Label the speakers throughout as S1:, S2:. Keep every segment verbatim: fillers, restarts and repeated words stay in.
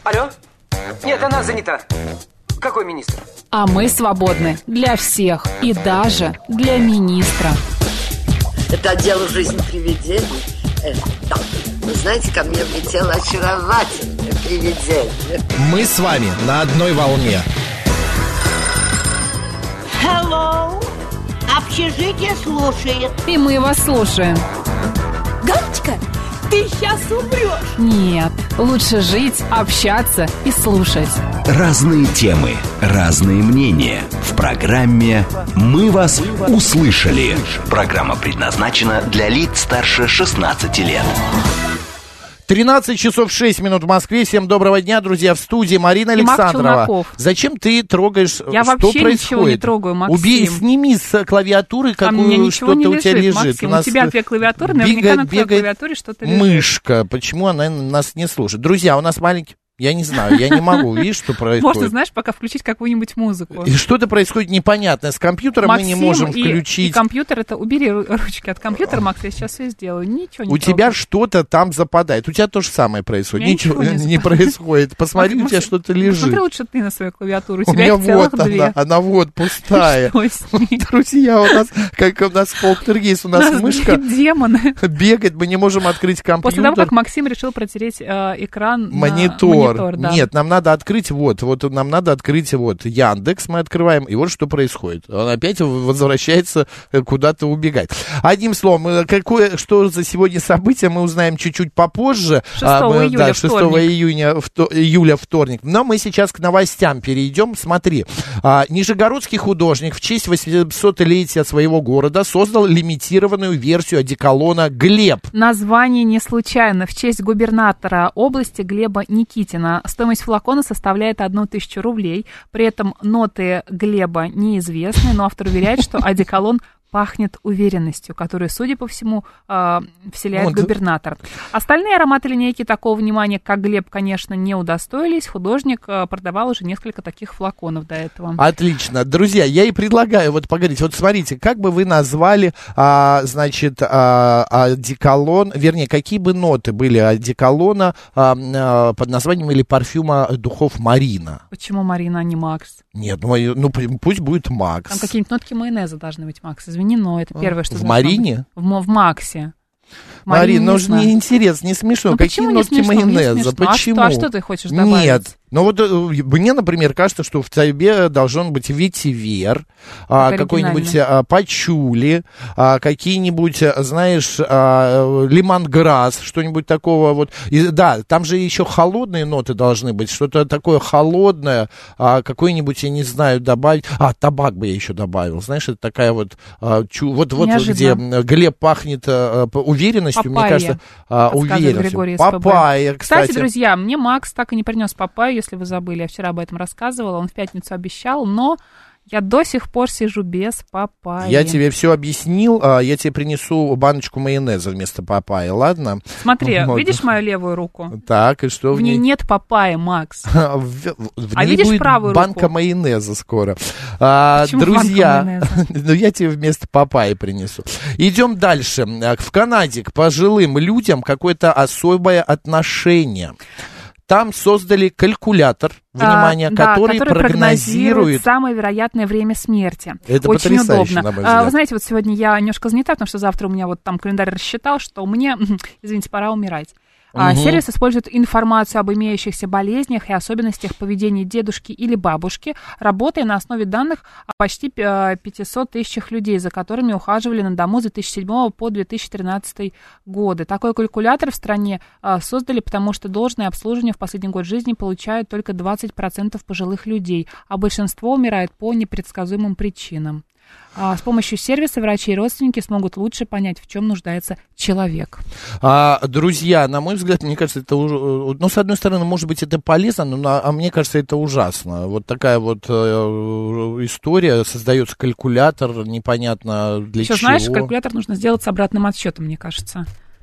S1: Алло? Нет, она занята. Какой министр?
S2: А мы свободны для всех и даже для министра.
S3: Это отдел «Жизнь привидений». Э, да. Вы знаете, ко мне влетело очаровательное привидение.
S4: Мы с вами на одной волне.
S5: Hello. Общежитие слушает.
S2: И мы вас слушаем.
S5: Галочка, ты сейчас умрешь.
S2: Нет, лучше жить, общаться и слушать.
S6: Разные темы, разные мнения. В программе «Мы вас услышали». Программа предназначена для лиц старше шестнадцати лет.
S4: тринадцать часов шесть минут в Москве. Всем доброго дня, друзья. В студии Марина Александрова. Зачем ты трогаешь?
S2: Я
S4: что
S2: вообще
S4: происходит?
S2: Ничего не трогаю, Максим.
S4: Убей, сними с клавиатуры, какую что-то у тебя лежит.
S2: Максим, у, у тебя две клавиатуры, наверняка на твоей клавиатуре что-то лежит.
S4: Мышка. Почему она нас не слушает? Друзья, у нас маленький... Я не знаю, я не могу, видишь, что происходит.
S2: Можно, знаешь, пока включить какую-нибудь музыку.
S4: И что-то происходит непонятное. С компьютером
S2: Максим,
S4: мы не можем
S2: и,
S4: включить.
S2: И компьютер, это убери ручки от компьютера, Макс, я сейчас все сделаю. Ничего не
S4: У
S2: трогаю.
S4: тебя что-то там западает. У тебя то же самое происходит.
S2: Ничего,
S4: ничего
S2: не,
S4: не происходит. Посмотри,
S2: Макс,
S4: у тебя что-то лежит.
S2: Посмотри лучше ты на свою клавиатуру. У,
S4: У
S2: тебя
S4: меня
S2: их целых
S4: вот
S2: две.
S4: она, она вот пустая.
S2: Что с ней?
S4: Друзья, у нас, как у нас полтергейст, у нас,
S2: нас
S4: мышка
S2: демоны.
S4: бегает, мы не можем открыть компьютер.
S2: После того, как Максим решил протереть э, экран
S4: монитор.
S2: на монитор. Да.
S4: Нет, нам надо открыть вот, вот нам надо открыть вот Яндекс, мы открываем, и вот что происходит. Он опять возвращается, куда-то убегает. Одним словом, какое, что за сегодня событие, мы узнаем чуть-чуть попозже.
S2: шестого июля,
S4: да, шестого
S2: вторник.
S4: июня, вто, июля, вторник. Но мы сейчас к новостям перейдем. Смотри, а, нижегородский художник в честь восьмисотлетия своего города создал лимитированную версию одеколона «Глеб».
S2: Название не случайно. В честь губернатора области Глеба Никитина. Стоимость флакона составляет одну тысячу рублей. При этом ноты Глеба неизвестны, но автор уверяет, что одеколон пахнет уверенностью, которую, судя по всему, э, вселяет
S4: вот.
S2: губернатор. Остальные ароматы линейки такого внимания, как Глеб, конечно, не удостоились. Художник э, продавал уже несколько таких флаконов до этого.
S4: Отлично. Друзья, я и предлагаю вот поговорить. Вот смотрите, как бы вы назвали, а, значит, а, одеколон, вернее, какие бы ноты были одеколона а, а, под названием или парфюма духов Марина?
S2: Почему Марина, а не Макс?
S4: Нет, ну, ну пусть будет Макс.
S2: Там какие-нибудь нотки майонеза должны быть, Макс. Извини, но это первое, что...
S4: В Марине?
S2: В, в Максе.
S4: Марин, ну
S2: не
S4: же не интересно, не смешно.
S2: Ну,
S4: какие нотки
S2: не смешно?
S4: майонеза?
S2: Не смешно.
S4: Почему?
S2: А что, а что ты хочешь добавить?
S4: Нет. Ну вот мне, например, кажется, что в тебе должен быть ветивер, а, какой-нибудь а, пачули, а, какие-нибудь, знаешь, а, лимонграсс, что-нибудь такого вот. И, да, там же еще холодные ноты должны быть, что-то такое холодное, а, какой-нибудь, я не знаю, добавить. А, табак бы я еще добавил, знаешь, это такая вот, а, чу, вот, вот где Глеб пахнет а, уверенностью,
S2: папайя,
S4: мне кажется, а, уверенностью. Папайя, кстати.
S2: Кстати, друзья, мне Макс так и не принес папайю, если вы забыли, я вчера об этом рассказывала, он в пятницу обещал, но я до сих пор сижу без папайи.
S4: Я тебе все объяснил, а я тебе принесу баночку майонеза вместо папайи, ладно?
S2: Смотри,
S4: вот.
S2: Видишь мою левую руку?
S4: Так, и что в,
S2: в ней? В ней нет папайи, Макс.
S4: В, в, в
S2: а
S4: ней
S2: видишь
S4: будет
S2: правую
S4: банка
S2: руку?
S4: майонеза скоро. А, друзья, ну я тебе вместо папайи принесу. Идем дальше. В Канаде к пожилым людям какое-то особое отношение. Там создали калькулятор, внимание,
S2: а, да,
S4: который,
S2: который
S4: прогнозирует...
S2: прогнозирует самое вероятное время смерти.
S4: Это
S2: очень
S4: потрясающе,
S2: удобно.
S4: на мой взгляд.
S2: А, вы знаете, вот сегодня я немножко занята, потому что завтра у меня вот там календарь рассчитал, что мне, извините, пора умирать. Uh-huh. Сервис использует информацию об имеющихся болезнях и особенностях поведения дедушки или бабушки, работая на основе данных о почти пятьсот тысячах людей, за которыми ухаживали на дому с две тысячи седьмого по две тысячи тринадцатый годы. Такой калькулятор в стране создали, потому что должное обслуживание в последний год жизни получают только двадцать процентов пожилых людей, а большинство умирает по непредсказуемым причинам. А с помощью сервиса врачи и родственники смогут лучше понять, в чем нуждается человек.
S4: А, друзья, на мой взгляд, мне кажется, это уже... Ну, с одной стороны, может быть, это полезно, но а мне кажется, это ужасно. Вот такая вот э, история, создается калькулятор, непонятно для
S2: Еще,
S4: чего.
S2: знаешь, калькулятор нужно сделать с обратным отсчетом, мне кажется.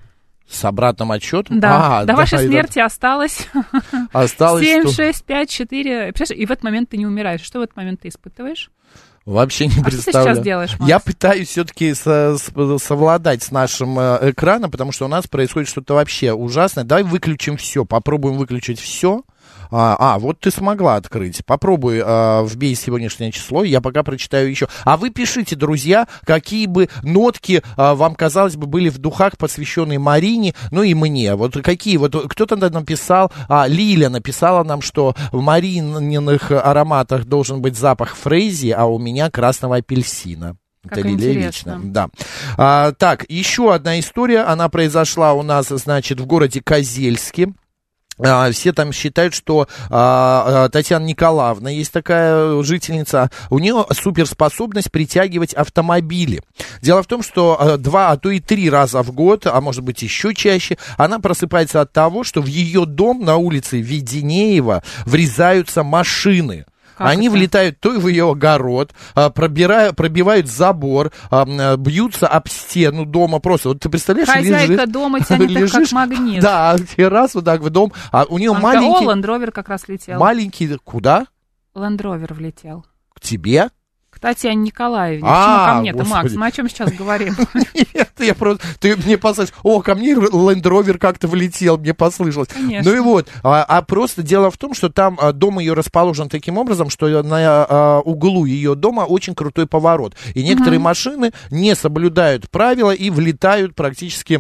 S4: С обратным отсчетом?
S2: Да,
S4: а,
S2: до
S4: да,
S2: вашей
S4: это...
S2: смерти осталось,
S4: осталось
S2: семь,
S4: что...
S2: шесть, пять, четыре. И в этот момент ты не умираешь. Что в этот момент ты испытываешь?
S4: Вообще не
S2: а
S4: представляю.
S2: Что ты сейчас делаешь, Макс?
S4: Я пытаюсь все-таки со, со, совладать с нашим э, экраном, потому что у нас происходит что-то вообще ужасное. Давай выключим все, попробуем выключить все. А, а, вот ты смогла открыть. Попробуй а, вбей сегодняшнее число, я пока прочитаю еще. А вы пишите, друзья, какие бы нотки а, вам, казалось бы, были в духах, посвященные Марине, ну и мне. Вот какие, вот кто-то написал, а, Лиля написала нам, что в Марининых ароматах должен быть запах фрези, а у меня красного апельсина.
S2: Как
S4: это
S2: интересно.
S4: Лилия, да. А, так, еще одна история, она произошла у нас, значит, в городе Козельске. А, все там считают, что а, Татьяна Николаевна, есть такая жительница, у нее суперспособность притягивать автомобили. Дело в том, что а, два, а то и три раза в год, а может быть еще чаще, она просыпается от того, что в ее дом на улице Веденеева врезаются машины. Как Они это? влетают то в ее огород, пробирают, пробивают забор, бьются об стену дома. Просто вот ты представляешь,
S2: хозяйка
S4: лежишь,
S2: дома тянет их как магнит.
S4: Да, раз вот так в дом. А у нее
S2: Анка,
S4: маленький...
S2: О, Land Rover как раз летел.
S4: Маленький... Куда?
S2: Land Rover влетел.
S4: К тебе?
S2: К Татьяне Николаевне.
S4: А,
S2: Почему ко мне-то,
S4: Господи.
S2: Макс? Мы о чем сейчас говорим?
S4: Нет, я просто... Ты мне послышал. О, ко мне Land Rover как-то влетел, мне послышалось.
S2: Конечно.
S4: Ну и вот. А, а просто дело в том, что там а, дом ее расположен таким образом, что на а, углу ее дома очень крутой поворот. И некоторые угу. машины не соблюдают правила и влетают практически...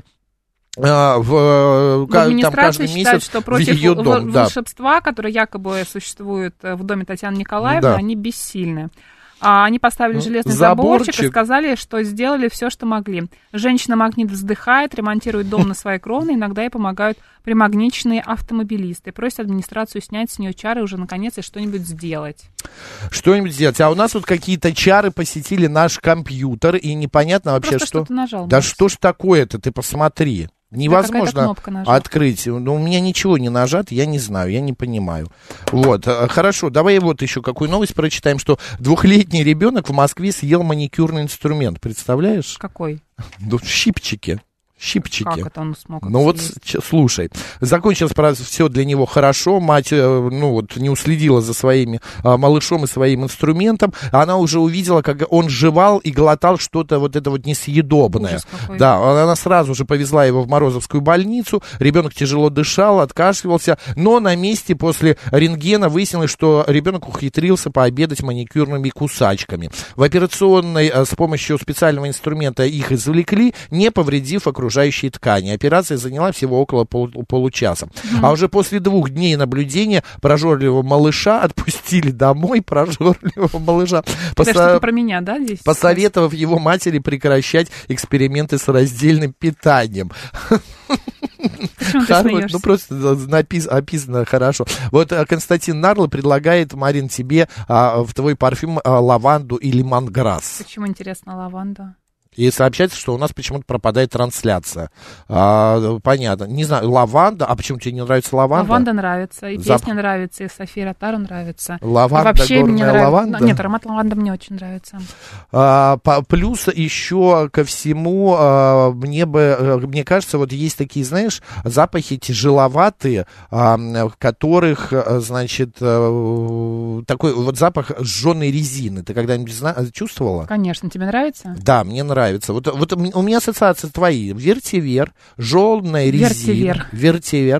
S4: В,
S2: в администрации
S4: там каждый
S2: считают,
S4: месяц
S2: что против
S4: в ее дом,
S2: волшебства, да. которое якобы существует в доме Татьяны Николаевны, да. они бессильны. А они поставили железный заборчик. заборчик и сказали, что сделали все, что могли. Женщина-магнит вздыхает, ремонтирует дом на свои кровны, иногда ей помогают примагниченные автомобилисты. Просят администрацию снять с нее чары уже наконец и что-нибудь сделать.
S4: Что-нибудь сделать. А у нас вот какие-то чары посетили наш компьютер, и непонятно вообще,
S2: Просто
S4: что...
S2: что-то нажал,
S4: да
S2: Макс.
S4: Что ж такое-то, ты посмотри. Невозможно открыть. Ну, у меня ничего не нажато, я не знаю, я не понимаю. Вот, хорошо, давай вот еще какую новость прочитаем, что двухлетний ребенок в Москве съел маникюрный инструмент, представляешь?
S2: Какой?
S4: Ну, щипчики. Щипчики.
S2: Как это он смог?
S4: Ну вот, ч- слушай, закончилось, правда, все для него хорошо, мать, ну вот, не уследила за своими а, малышом и своим инструментом, она уже увидела, как он жевал и глотал что-то вот это вот несъедобное. Да, она сразу же повезла его в Морозовскую больницу, ребенок тяжело дышал, откашливался, но на месте после рентгена выяснилось, что ребенок ухитрился пообедать маникюрными кусачками. В операционной а, с помощью специального инструмента их извлекли, не повредив окружающие окружающие ткани. Операция заняла всего около пол, получаса. Mm-hmm. А уже после двух дней наблюдения прожорливого малыша отпустили домой, прожорливого малыша,
S2: посо... что-то про меня, да, здесь?
S4: посоветовав его матери прекращать эксперименты с раздельным питанием.
S2: Почему ты смеешься?
S4: Ну, просто напис, описано хорошо. Вот Константин Нарло предлагает, Марин, тебе а, в твой парфюм а, лаванду и лимонграсс.
S2: Почему, интересно, лаванда?
S4: И сообщается, что у нас почему-то пропадает трансляция. А, понятно. Не знаю, лаванда. А почему тебе не нравится лаванда?
S2: Лаванда нравится, и
S4: Зап...
S2: песня нравится, и София Ротару нравится.
S4: Лаванда,
S2: и вообще
S4: горная
S2: мне нравится...
S4: лаванда?
S2: Нет, аромат лаванды мне очень нравится.
S4: А, по, плюс еще ко всему, а, мне бы, мне кажется, вот есть такие, знаешь, запахи тяжеловатые, а, в которых, значит, а, такой вот запах сжженной резины. Ты когда-нибудь зна... чувствовала?
S2: Конечно. Тебе нравится?
S4: Да, мне нравится. Вот, вот у меня ассоциации твои. Вертивер, жженая резина. Вертивер.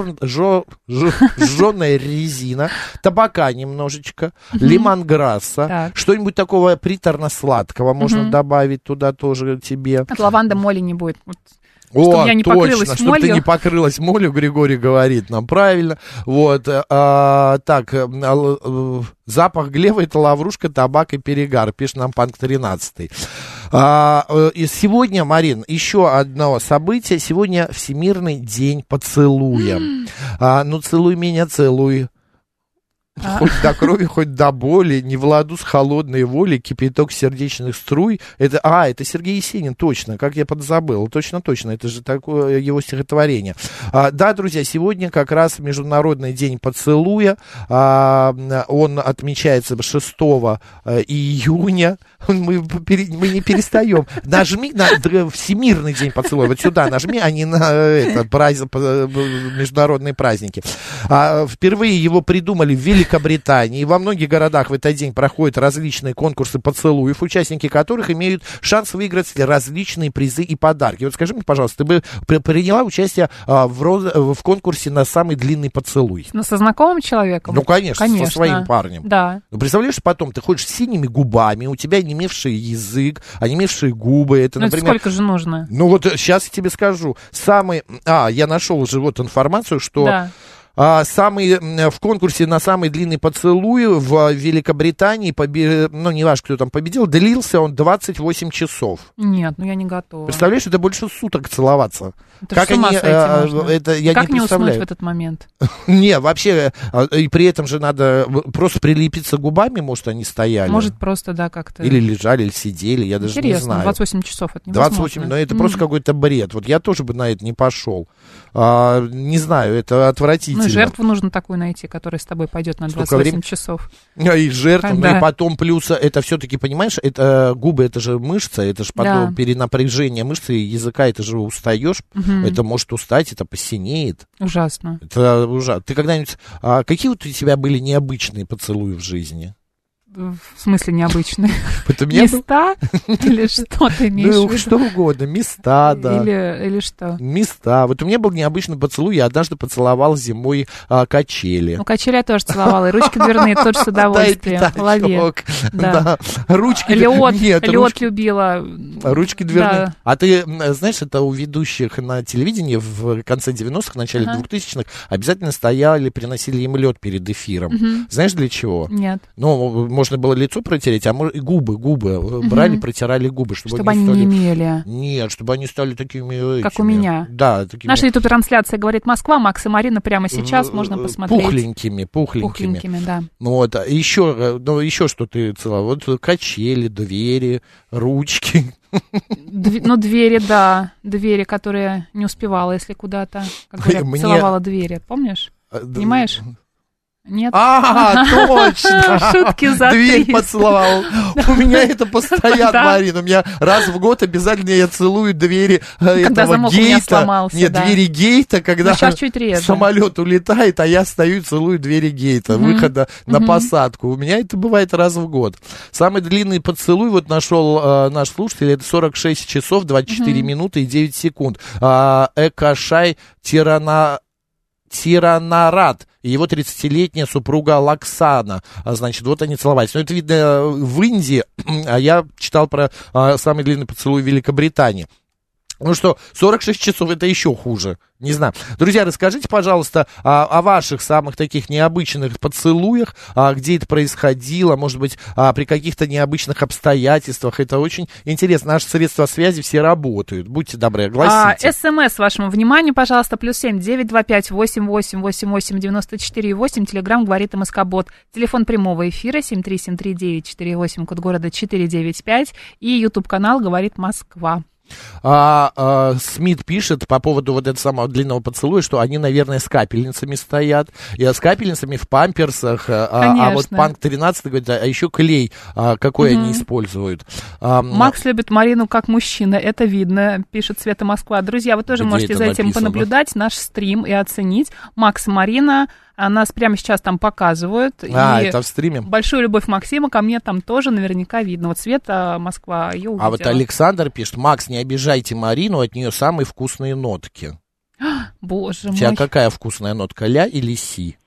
S4: Жженая резина. Табака немножечко. Uh-huh. Лимонграсса. Так. Что-нибудь такого приторно-сладкого можно uh-huh. добавить туда тоже тебе.
S2: От лаванды моли не будет. Вот.
S4: О,
S2: чтобы я не
S4: точно,
S2: покрылась
S4: чтобы
S2: молью.
S4: ты не покрылась молью, Григорий говорит нам правильно. Вот, а, так, а, запах глева — это лаврушка, табак и перегар, пишет нам Панк тринадцатый. А, и сегодня, Марин, еще одно событие. Сегодня Всемирный день поцелуя. а, ну, целуй меня, целуй. Хоть до крови, хоть до боли, не в ладу с холодной волей, кипяток сердечных струй. Это, а, это Сергей Есенин, точно, как я подзабыл. Точно-точно, это же такое его стихотворение. А, да, друзья, сегодня как раз Международный день поцелуя. А, он отмечается шестого июня. Мы, мы не перестаем. Нажми на Всемирный день поцелуя. Вот сюда нажми, а не на это, праздник, международные праздники. А, впервые его придумали в Великобритании. Великобритании. Во многих городах в этот день проходят различные конкурсы поцелуев, участники которых имеют шанс выиграть различные призы и подарки. Вот скажи мне, пожалуйста, ты бы приняла участие а, в, роз... в конкурсе на самый длинный поцелуй?
S2: Ну, со знакомым человеком?
S4: Ну, конечно,
S2: конечно.
S4: со своим парнем.
S2: Да.
S4: Ну, представляешь, потом ты ходишь с синими губами, у тебя онемевший язык, онемевшие губы. Это,
S2: ну,
S4: например...
S2: это сколько же нужно?
S4: Ну, вот сейчас я тебе скажу. Самый... А, я нашел уже вот информацию, что...
S2: Да.
S4: А, самый, в конкурсе на самый длинный поцелуй в Великобритании, побе... ну, не важно, кто там победил, длился он двадцать восемь часов.
S2: Нет, ну я не готова.
S4: Представляешь, это больше суток целоваться.
S2: Это
S4: как они, а, это, я
S2: как
S4: не
S2: не
S4: представляю.
S2: уснуть в этот момент?
S4: Не, вообще, и при этом же надо просто прилепиться губами, может, они стояли.
S2: Может, просто, да, как-то.
S4: Или лежали, или сидели, я даже не знаю.
S2: двадцать восемь часов, это невозможно.
S4: двадцать восемь, но это mm. просто какой-то бред. Вот я тоже бы на это не пошел. А, не знаю, это отвратительно.
S2: Ну, и жертву нужно такую найти, которая с тобой пойдет на двадцать восемь времени? Часов.
S4: А, и жертву,
S2: да.
S4: ну и потом плюс, это все-таки, понимаешь, это губы, это же мышца, это же потом
S2: да. перенапряжение
S4: мышцы и языка, это же устаешь, угу. это может устать, это посинеет.
S2: Ужасно.
S4: Это ужасно. Ты когда-нибудь, а, какие вот у тебя были необычные поцелуи в жизни?
S2: В смысле необычные? Места? Или что ты имеешь в виду?
S4: Ну, что угодно, места, да.
S2: Или, или что?
S4: Места. Вот у меня был необычный поцелуй, я однажды поцеловал зимой а, качели.
S2: Ну, качели я тоже целовала, и ручки дверные тоже с удовольствием. В голове.
S4: Да. Ручки...
S2: Лед, лед любила.
S4: Ручки дверные. А ты, знаешь, это у ведущих на телевидении в конце девяностых, начале двухтысячных обязательно стояли, приносили им лед перед эфиром. Знаешь, для чего?
S2: Нет.
S4: Ну, можно было лицо протереть, а может, и губы, губы угу. брали, протирали губы. Чтобы,
S2: чтобы они, они стали... не имели.
S4: Нет, чтобы они стали такими...
S2: Как
S4: этими...
S2: у меня.
S4: Да. Такими...
S2: Наша ютуб-трансляция «Говорит Москва», Макс и Марина прямо сейчас, можно посмотреть.
S4: Пухленькими, пухленькими.
S2: Пухленькими, да.
S4: Ну, вот, еще, ну, еще что ты целовал? Вот качели, двери, ручки.
S2: Дв... Ну, двери, да. Двери, которые не успевала, если куда-то, как говорят, Мне... целовала двери. Помнишь? А, Понимаешь? Нет.
S4: А, точно!
S2: Шутки за
S4: Дверь поцеловал. У меня это постоянно, Марина. У меня раз в год обязательно я целую двери этого гейта. Нет, двери гейта, когда самолет улетает, а я стою и целую двери гейта, выхода на посадку. У меня это бывает раз в год. Самый длинный поцелуй вот нашел наш слушатель, это сорок шесть часов, двадцать четыре минуты и девять секунд. Экашай Тирана... Тиранарат и его тридцатилетняя супруга Лаксана. Значит, вот они целовались. Но это видно в Индии, а я читал про а, самый длинный поцелуй в Великобритании. Ну что, сорок шесть часов это еще хуже. Не знаю. Друзья, расскажите, пожалуйста, о, о ваших самых таких необычных поцелуях, а, где это происходило, может быть, а, при каких-то необычных обстоятельствах. Это очень интересно. Наши средства связи все работают. Будьте добры, огласите.
S2: А, СМС вашему вниманию, пожалуйста, плюс семь девять два пять восемь восемь восемь восемь девяносто четыре восемь. Телеграм говорит МСК-бот. Телефон прямого эфира семь три семь три девять четыре восемь, код города четыре девять пять. И ютуб-канал говорит Москва.
S4: А, а, Смит пишет по поводу вот этого самого длинного поцелуя, что они, наверное, с капельницами стоят, и с капельницами в памперсах, а, а вот Панк тринадцать говорит, а еще клей, а, какой угу. они используют. А,
S2: Макс любит Марину как мужчина, это видно, пишет Света Москва. Друзья, вы тоже можете за этим написано? понаблюдать наш стрим и оценить. Макс и Марина, а нас прямо сейчас там показывают.
S4: А,
S2: и
S4: это в стриме?
S2: Большую любовь Максима ко мне там тоже наверняка видно. Вот Света Москва, ее увидела.
S4: А вот Александр пишет, Макс, не обижайте Марину, от нее самые вкусные нотки.
S2: Боже
S4: мой. У
S2: тебя
S4: мой. Какая вкусная нотка, ля или си?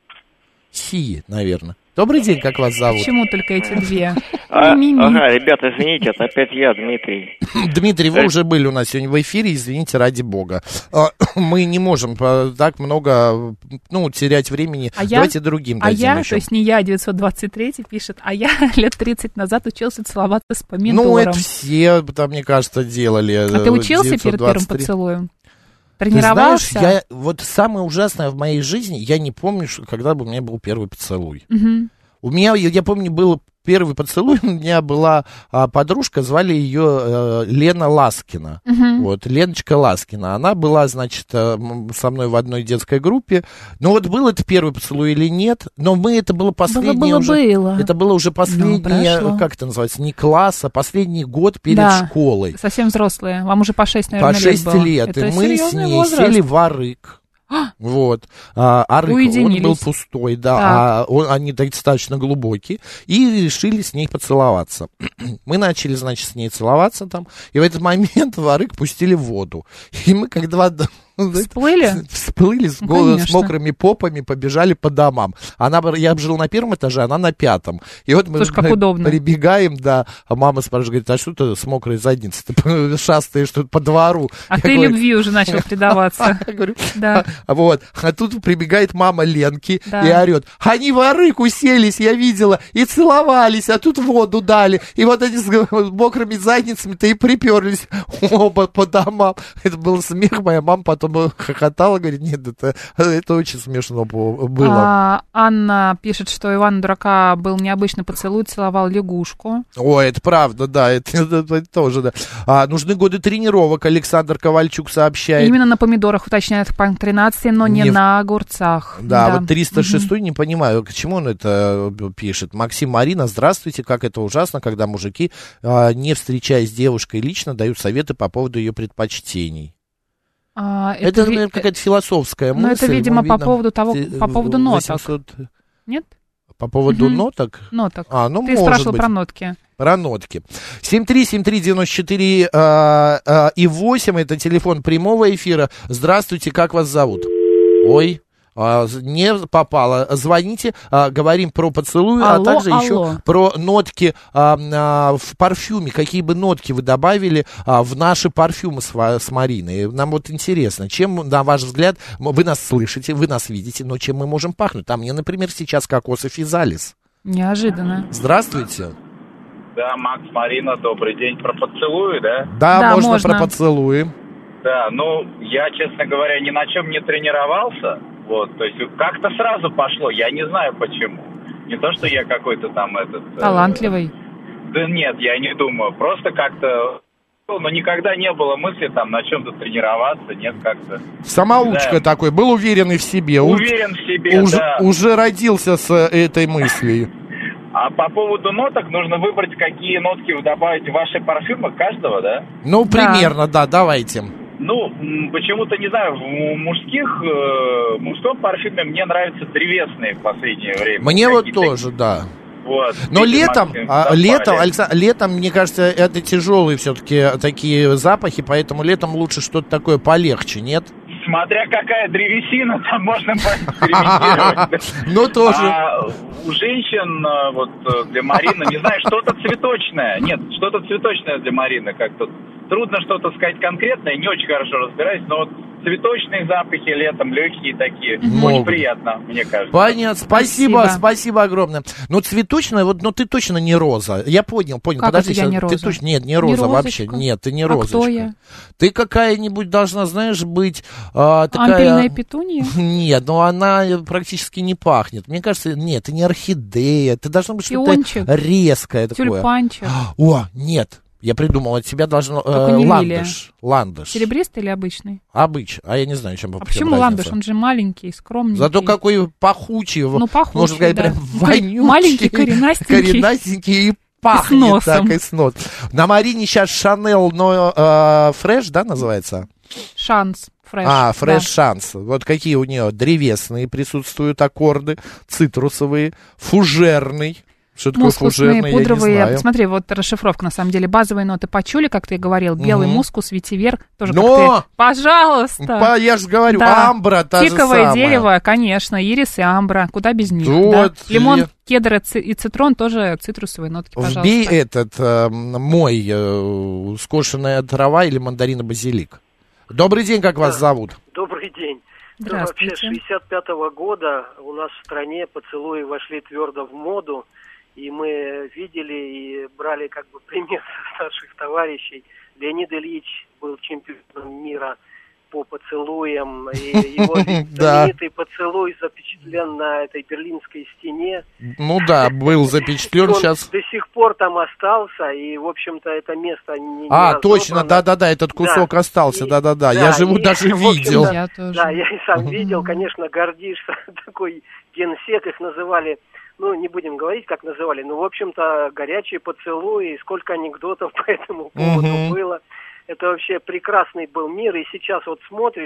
S4: Си, наверное. Добрый день, как вас зовут?
S2: Почему только эти две?
S7: А, ага, ребята, извините, это опять я, Дмитрий.
S4: Дмитрий, вы уже были у нас сегодня в эфире, извините, ради бога. Мы не можем так много, ну, терять времени. А Давайте я, другим
S2: а
S4: дадим
S2: я,
S4: еще.
S2: то есть не я, девятьсот двадцать три пишет, а я лет тридцать назад учился целоваться с помидором.
S4: Ну, это все, там, мне кажется, делали.
S2: А ты учился перед первым поцелуем? Тренировался?
S4: Ты знаешь, я, вот самое ужасное в моей жизни, я не помню, когда бы у меня был первый поцелуй.
S2: Угу.
S4: У меня, я, я помню, был первый поцелуй, у меня была а, подружка, звали ее а, Лена Ласкина. Uh-huh. Вот, Леночка Ласкина. Она была, значит, а, со мной в одной детской группе. Ну вот был это первый поцелуй или нет, но мы, это было последнее
S2: было, было,
S4: уже...
S2: Было.
S4: Это было уже последнее, ну, как это называется, не класс, а последний год перед
S2: да,
S4: школой.
S2: Совсем взрослые. Вам уже по шесть, наверное,
S4: лет По шесть лет.
S2: Это
S4: и мы с ней
S2: возраст.
S4: сели в Арык. Вот. А, а рык, он был пустой, да,
S2: так.
S4: а он, они достаточно глубокие, и решили с ней поцеловаться. Мы начали, значит, с ней целоваться там, и в этот момент в арык пустили в воду. И мы как два...
S2: Всплыли?
S4: Всплыли с, ну, с мокрыми попами, побежали по домам. Она, я жил на первом этаже, она на пятом. И вот мы
S2: Слушай, как удобно.
S4: Прибегаем, да, а мама спрашивает, говорит, а что ты с мокрой задницей? Ты шастаешь тут по двору.
S2: А
S4: я
S2: ты
S4: говорю,
S2: любви уже начал предаваться.
S4: Я говорю,
S2: да.
S4: а, вот. А тут прибегает мама Ленки
S2: да.
S4: и орет, они в арык уселись, я видела, и целовались, а тут воду дали. И вот они с мокрыми задницами-то и приперлись оба по домам. Это был смех, моя мама потом хохотала, говорит, нет, это, это очень смешно было.
S2: А, Анна пишет, что Иван Дурака был необычный поцелуй, целовал лягушку.
S4: Ой, это правда, да, это, это, это тоже, да. А, нужны годы тренировок, Александр Ковальчук сообщает.
S2: Именно на помидорах, уточняет панк тринадцать, но не, не на огурцах.
S4: Да, да. Вот триста шестой, угу. Не понимаю, к чему он это пишет. Максим, Марина, здравствуйте, как это ужасно, когда мужики, а, не встречаясь с девушкой лично, дают советы по поводу ее предпочтений.
S2: А,
S4: это, это, наверное, какая-то философская мысль.
S2: Ну, это, видимо, по поводу того, по поводу ноток.
S4: восемьсот...
S2: Нет?
S4: По поводу
S2: угу.
S4: ноток?
S2: Ноток.
S4: А, ну,
S2: Ты
S4: может
S2: спрашивал
S4: быть.
S2: про нотки.
S4: Про нотки. семь три семь три девять четыре а, а, и восемь, это телефон прямого эфира. Здравствуйте, как вас зовут? Ой. А, не попало. Звоните, а, говорим про поцелуи,
S2: алло,
S4: а также
S2: алло.
S4: еще про нотки а, а, в парфюме. Какие бы нотки вы добавили а, в наши парфюмы с, с Мариной? Нам вот интересно, чем, на ваш взгляд, вы нас слышите, вы нас видите, но чем мы можем пахнуть? Там мне, например, сейчас кокос и физалис.
S2: Неожиданно.
S4: Здравствуйте.
S8: Да, Макс, Марина, добрый день. Про поцелуи, да?
S4: Да,
S2: да
S4: можно,
S2: можно
S4: про поцелуи.
S8: Да, ну, я, честно говоря, ни на чем не тренировался. Вот, то есть как-то сразу пошло, я не знаю почему. Не то, что я какой-то там этот...
S2: Талантливый.
S8: Э, да нет, я не думаю. Просто как-то... Но никогда не было мысли там на чем-то тренироваться, нет, как-то...
S4: Самоучка да. такой, был уверенный в себе.
S8: Уверен в себе,
S4: уже,
S8: да.
S4: Уже родился с этой мыслью.
S8: А по поводу ноток, нужно выбрать, какие нотки вы добавите в ваши парфюмы, каждого, да?
S4: Ну, примерно, да, да давайте.
S8: Ну, почему-то, не знаю, в мужских, э, мужском парфюме мне нравятся древесные в последнее время.
S4: Мне вот тоже, да.
S8: Вот.
S4: Но летом, а, летом, Александр, летом, мне кажется, это тяжелые все-таки такие запахи, поэтому летом лучше что-то такое полегче, нет?
S8: Смотря какая древесина, там можно поэкспериментировать.
S4: Ну, тоже.
S8: А у женщин, вот для Марины, не знаю, что-то цветочное. Нет, что-то цветочное для Марины как-то. Трудно что-то сказать конкретное, не очень хорошо разбираюсь, но вот цветочные запахи летом, легкие такие, mm-hmm. очень приятно, мне кажется.
S4: Понятно, спасибо, спасибо, спасибо огромное. Ну, цветочное, вот, но ты точно не роза. Я понял, понял.
S2: Как
S4: Подожди,
S2: это я не роза?
S4: Ты точно, нет, не роза
S2: не
S4: вообще, нет, ты не розочка.
S2: А кто я?
S4: Ты какая-нибудь должна, знаешь, быть а, такая...
S2: Ампельная петунья?
S4: Нет, ну она практически не пахнет. Мне кажется, нет, ты не орхидея, ты должна быть что-то резкое такое.
S2: Тюльпанчик.
S4: О, нет. Я придумал, от тебя должно... Э, ландыш. Ландыш.
S2: Серебристый или обычный?
S4: Обычный. А я не знаю, чем...
S2: А почему ландыш? Он же маленький, скромненький.
S4: Зато какой пахучий.
S2: Ну, пахучий,
S4: можно сказать,
S2: да.
S4: прям вонючий.
S2: Маленький, коренастенький.
S4: Коренастенький и пахнет.
S2: И с носом.
S4: Так, и с нос. На Марине сейчас Шанел, но э, фреш, да, называется?
S2: Шанс. Фреш.
S4: А, фреш
S2: да.
S4: шанс. Вот какие у нее древесные присутствуют аккорды, цитрусовые, фужерный. Что такое
S2: мускусные,
S4: фужерный,
S2: пудровые.
S4: я не знаю.
S2: Смотри, вот расшифровка, на самом деле. Базовые ноты пачули, как ты говорил, белый угу. мускус, ветивер, тоже
S4: Но!
S2: как ты. Пожалуйста!
S4: По, я же говорю,
S2: да.
S4: амбра та
S2: Тиковое
S4: же самая.
S2: дерево, конечно, ирис и амбра, куда без них.
S4: Вот,
S2: да? Лимон,
S4: я...
S2: кедр и цитрон тоже цитрусовые нотки, пожалуйста.
S4: Вбей этот э, мой э, скошенная трава или мандарина базилик. Добрый день, как вас зовут?
S9: Добрый день.
S2: Здравствуйте.
S9: Вообще, с шестьдесят пятого года у нас в стране поцелуи вошли твердо в моду, и мы видели и брали как бы пример старших товарищей. Леонид Ильич был чемпионом мира по поцелуям, и его знаменитый поцелуй запечатлен на этой Берлинской стене.
S4: Ну да, был запечатлен сейчас.
S9: До сих пор там остался, и, в общем-то, это место не
S4: А, точно, да-да-да, этот кусок остался, да-да-да, я же его даже видел.
S9: Да, я и сам видел, конечно, гордишься, такой генсек, их называли, ну, не будем говорить, как называли, но, в общем-то, горячие поцелуи, сколько анекдотов по этому поводу было. Это вообще прекрасный был мир, и сейчас вот смотришь,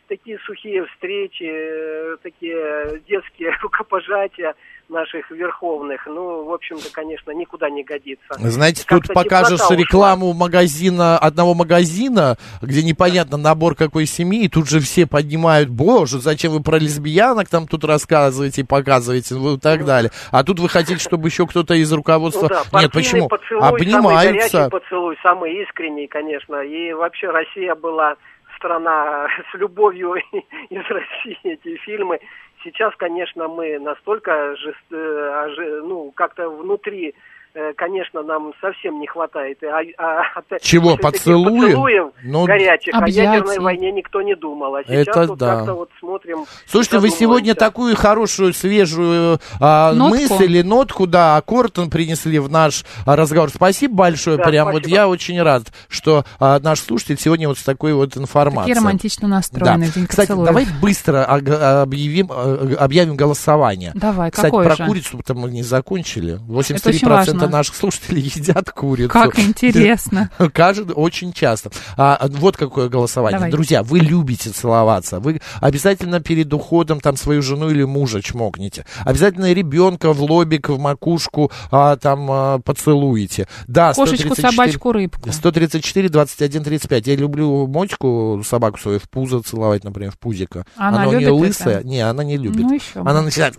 S9: такие сухие встречи, такие детские рукопожатия наших верховных, ну, в общем-то, конечно, никуда не годится.
S4: Знаете, тут покажешь рекламу магазина, одного магазина, где непонятно набор какой семьи, и тут же все поднимают, боже, зачем вы про лесбиянок там тут рассказываете, показываете, ну, и так далее. А тут вы хотите, чтобы еще кто-то из руководства...
S9: Ну, да,
S4: нет, почему?
S9: Поцелуй,
S4: обнимаются.
S9: Самый горячий поцелуй, самый искренний, конечно. И вообще Россия была страна с любовью из России, эти фильмы. Сейчас, конечно, мы настолько, жест... ну, как-то внутри, конечно, нам совсем не хватает. А, а,
S4: Чего, поцелуев?
S9: Ну, горячих. Объятий. О ядерной войне никто не думал. А сейчас
S4: это
S9: вот
S4: да.
S9: как-то вот смотрим...
S4: Слушайте, вы сегодня такую хорошую, свежую а, мысль и нотку, да, аккорд принесли в наш а, разговор. Спасибо большое. Да, прям спасибо. Вот я очень рад, что а, наш слушатель сегодня вот с такой вот информацией.
S2: Такие романтично настроены.
S4: Да. Кстати,
S2: поцелуев.
S4: Давай быстро объявим, объявим голосование.
S2: Давай,
S4: Кстати,
S2: какое
S4: про
S2: же?
S4: курицу-то мы не закончили. восемьдесят три процента наших слушателей едят курицу.
S2: Как интересно.
S4: Каждый очень часто. А, вот какое голосование.
S2: Давай.
S4: Друзья, вы любите целоваться. Вы обязательно перед уходом там свою жену или мужа чмокнете. Обязательно ребенка в лобик, в макушку а, там а, поцелуете. Да,
S2: кошечку, собачку, рыбку.
S4: сто тридцать четыре, двадцать один, тридцать пять. Я люблю Мотьку, собаку свою, в пузо целовать, например, в пузико.
S2: Она,
S4: она
S2: любит
S4: у нее лысая.
S2: Это?
S4: Не, она не любит.
S2: Ну, еще
S4: она начинает...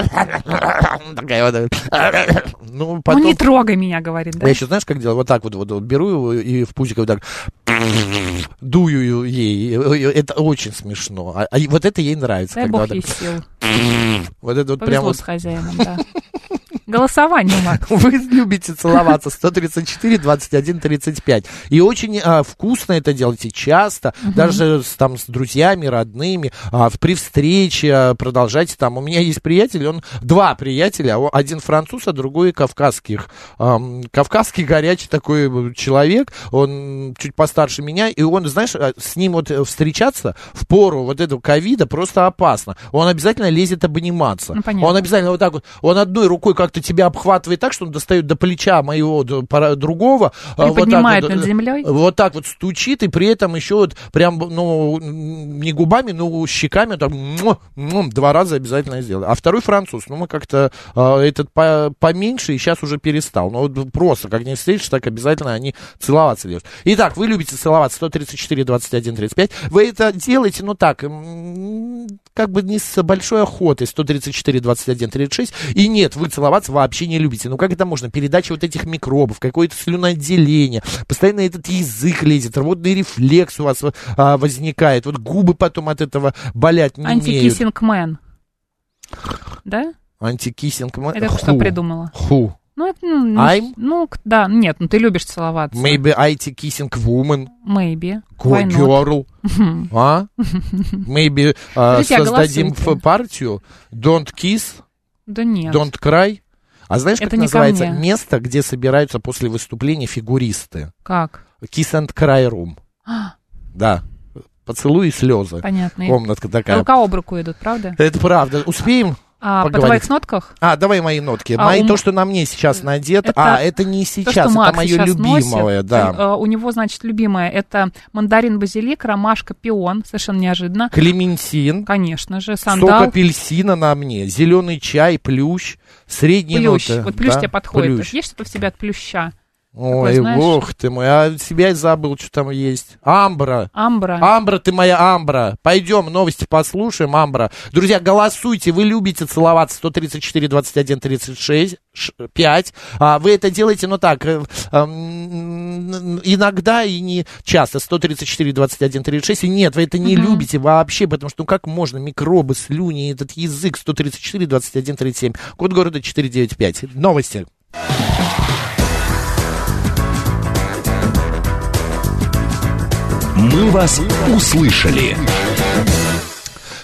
S2: Ну, потом... ну, не трогай меня, говорит, да?
S4: Я еще, знаешь, как делаю? Вот так вот, вот, вот беру его и в пузико вот так дую ей. Это очень смешно. А, а вот это ей нравится.
S2: Дай
S4: когда
S2: бог
S4: вот
S2: ей сил.
S4: Вот это вот
S2: повезло
S4: прям вот...
S2: с хозяином, да. Голосование, Макс.
S4: Вы любите целоваться. сто тридцать четыре, двадцать один, тридцать пять. И очень а, вкусно это делаете, часто, uh-huh. даже с, там, с друзьями, родными, а, при встрече а, продолжайте там. У меня есть приятель, он, два приятеля, один француз, а другой кавказских. А, кавказский горячий такой человек, он чуть постарше меня, и он, знаешь, с ним вот встречаться в пору вот этого ковида просто опасно. Он обязательно лезет обниматься.
S2: Ну,
S4: он обязательно вот так вот, он одной рукой как-то тебя обхватывает так, что он достает до плеча моего до, другого.
S2: Приподнимает
S4: вот
S2: над
S4: вот,
S2: землей.
S4: Вот так вот стучит, и при этом еще вот прям, ну, не губами, но щеками так, два раза обязательно сделаю. А второй француз, ну, мы как-то а, этот по, поменьше, и сейчас уже перестал. Ну, вот просто, как не встретишь, так обязательно они целоваться лезут. Итак, вы любите целоваться, сто тридцать четыре, двадцать один, тридцать пять. Вы это делаете, ну, так, как бы не с большой охотой, сто тридцать четыре, двадцать один, тридцать шесть. И нет, вы целоваться вообще не любите. Ну как это можно? Передача вот этих микробов, какое-то слюноотделение, постоянно этот язык лезет, рвотный рефлекс у вас а, возникает, вот губы потом от этого болят не имеют.
S2: Антикиссинг-мен. Да?
S4: Антикиссинг-мен.
S2: Это что придумала?
S4: Ху.
S2: Ну, это, ну,
S4: I'm?
S2: ну, да, нет, ну ты любишь целоваться.
S4: Maybe I T kissing woman.
S2: Maybe.
S4: Girl. А? Maybe uh,
S2: Друзья,
S4: создадим
S2: голосуйте.
S4: партию Don't kiss.
S2: Да нет.
S4: Don't cry. А знаешь, как
S2: это
S4: называется место, где собираются после выступления фигуристы?
S2: Как?
S4: Kiss and cry room. Да. Поцелуй и слезы.
S2: Понятно.
S4: Комнатка такая.
S2: Рука об руку идут, правда?
S4: Это правда. Успеем?
S2: А,
S4: поговорить?
S2: По твоих нотках?
S4: А, давай мои нотки.
S2: А,
S4: мои,
S2: у...
S4: то, что на мне сейчас надето.
S2: Это...
S4: А, это не сейчас,
S2: то, что
S4: это мое любимое.
S2: Носит,
S4: да.
S2: а, у него, значит, любимое это мандарин, базилик, ромашка, пион. Совершенно неожиданно.
S4: Клементин.
S2: Конечно же. Сандал.
S4: Сок апельсина на мне. Зеленый чай, плющ. Средние
S2: плющ.
S4: ноты.
S2: Вот плющ
S4: да?
S2: тебе подходит.
S4: Плющ.
S2: Есть что-то в себя от плюща?
S4: Ой,
S2: такой,
S4: бог ты мой, а себя забыл, что там есть. Амбра.
S2: Амбра.
S4: Амбра, ты моя Амбра. Пойдем, новости послушаем, Амбра. Друзья, голосуйте, вы любите целоваться. сто тридцать четыре, двадцать один, тридцать шесть, пять. А, вы это делаете, ну так, э, э, иногда и не часто. сто тридцать четыре, двадцать один, тридцать шесть. И нет, вы это не uh-huh. любите вообще, потому что, ну как можно, микробы, слюни, этот язык. сто тридцать четыре, двадцать один, тридцать семь. Код города четыреста девяносто пять. Новости.
S6: Мы вас услышали.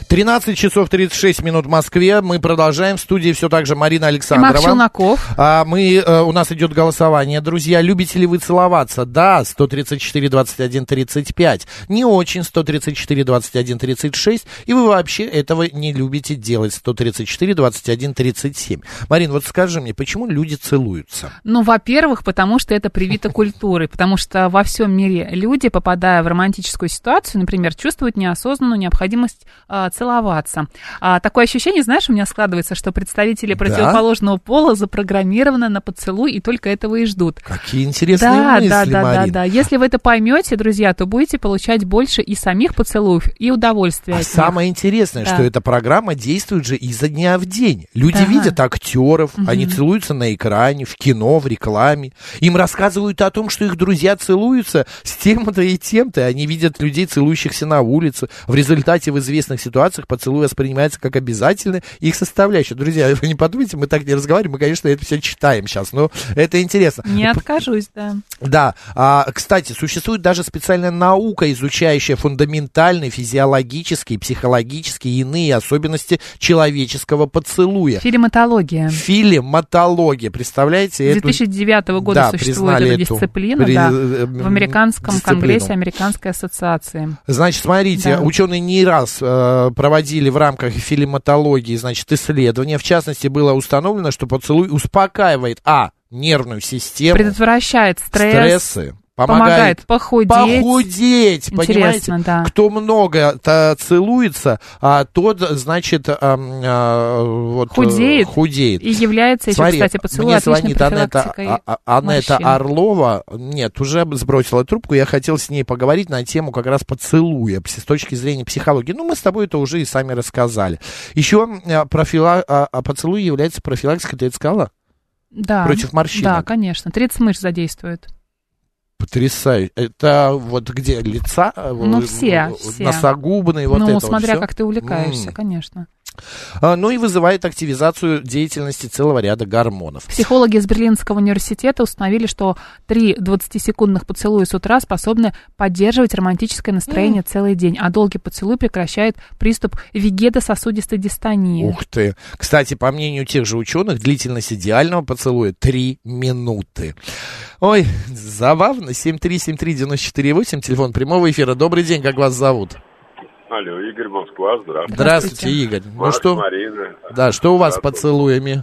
S4: тринадцать часов тридцать шесть минут в Москве. Мы продолжаем. В студии все так же Марина Александрова.
S2: Марк Челноков.
S4: А, мы, а, у нас идет голосование. Друзья, любите ли вы целоваться? Да, сто тридцать четыре двадцать один тридцать пять. Не очень, сто тридцать четыре двадцать один тридцать шесть. И вы вообще этого не любите делать, сто тридцать четыре двадцать один тридцать семь. Марин, вот скажи мне, почему люди целуются?
S2: Ну, во-первых, потому что это привито культурой. Потому что во всем мире люди, попадая в романтическую ситуацию, например, чувствуют неосознанную необходимость э, целоваться. А, такое ощущение, знаешь, у меня складывается, что представители
S4: да?
S2: противоположного пола запрограммированы на поцелуй и только этого и ждут.
S4: Какие интересные
S2: да,
S4: мысли,
S2: да, да,
S4: Марин.
S2: да, да. Если вы это поймете, друзья, то будете получать больше и самих поцелуев, и удовольствия.
S4: А самое интересное, да. что эта программа действует же изо дня в день. Люди да. видят актеров, угу. они целуются на экране, в кино, в рекламе. Им рассказывают о том, что их друзья целуются с тем-то и тем-то. Они видят людей, целующихся на улице. В результате в известных ситуациях поцелуй воспринимается как обязательно их составляющая. Друзья, вы не подумайте, мы так не разговариваем, мы, конечно, это все читаем сейчас, но это интересно.
S2: Не откажусь, да.
S4: Да. А, кстати, существует даже специальная наука, изучающая фундаментальные физиологические, психологические и иные особенности человеческого поцелуя.
S2: Филематология.
S4: Филематология, представляете?
S2: С две тысячи девятого года да, существует эта дисциплина, при... да, в американском дисциплину. Конгрессе Американской ассоциации.
S4: Значит, смотрите, да. ученые не раз э, проводили в рамках филематологии, значит, исследования. В частности, было установлено, что поцелуй успокаивает, а, нервную систему,
S2: предотвращает стресс,
S4: стрессы,
S2: помогает, помогает похудеть.
S4: Похудеть, понимаете? Да. Кто много целуется, а, тот, значит, а, а, вот,
S2: худеет,
S4: худеет.
S2: И является еще, Смотри, кстати, поцелуй
S4: мне
S2: отличной
S4: звонит
S2: профилактикой
S4: Анетта, а, Анетта Орлова. Нет, уже сбросила трубку. Я хотел с ней поговорить на тему как раз поцелуя с точки зрения психологии. Ну, мы с тобой это уже и сами рассказали. Еще профила... а, поцелуй является профилактикой, ты это сказала?
S2: Да.
S4: Против морщин.
S2: Да, конечно. тридцать мышц задействует.
S4: Потрясающе. Это вот где лица?
S2: Ну, все, все.
S4: Носогубные, вот
S2: ну,
S4: это
S2: Ну, смотря
S4: вот
S2: как ты увлекаешься, mm. конечно.
S4: А, ну и вызывает активизацию деятельности целого ряда гормонов.
S2: Психологи из Берлинского университета установили, что три двадцатисекундных поцелуя с утра способны поддерживать романтическое настроение mm. целый день, а долгий поцелуй прекращает приступ вегетососудистой дистонии.
S4: Ух ты! Кстати, по мнению тех же ученых, длительность идеального поцелуя три минуты. Ой, забавно. семь три семь три девять четыре восемь, телефон прямого эфира. Добрый день, как вас зовут?
S10: Алло, Игорь, Москва, здравствуйте.
S4: Здравствуйте, Игорь.
S10: Маш,
S4: ну что?
S10: Марина.
S4: Да, что у вас с поцелуями?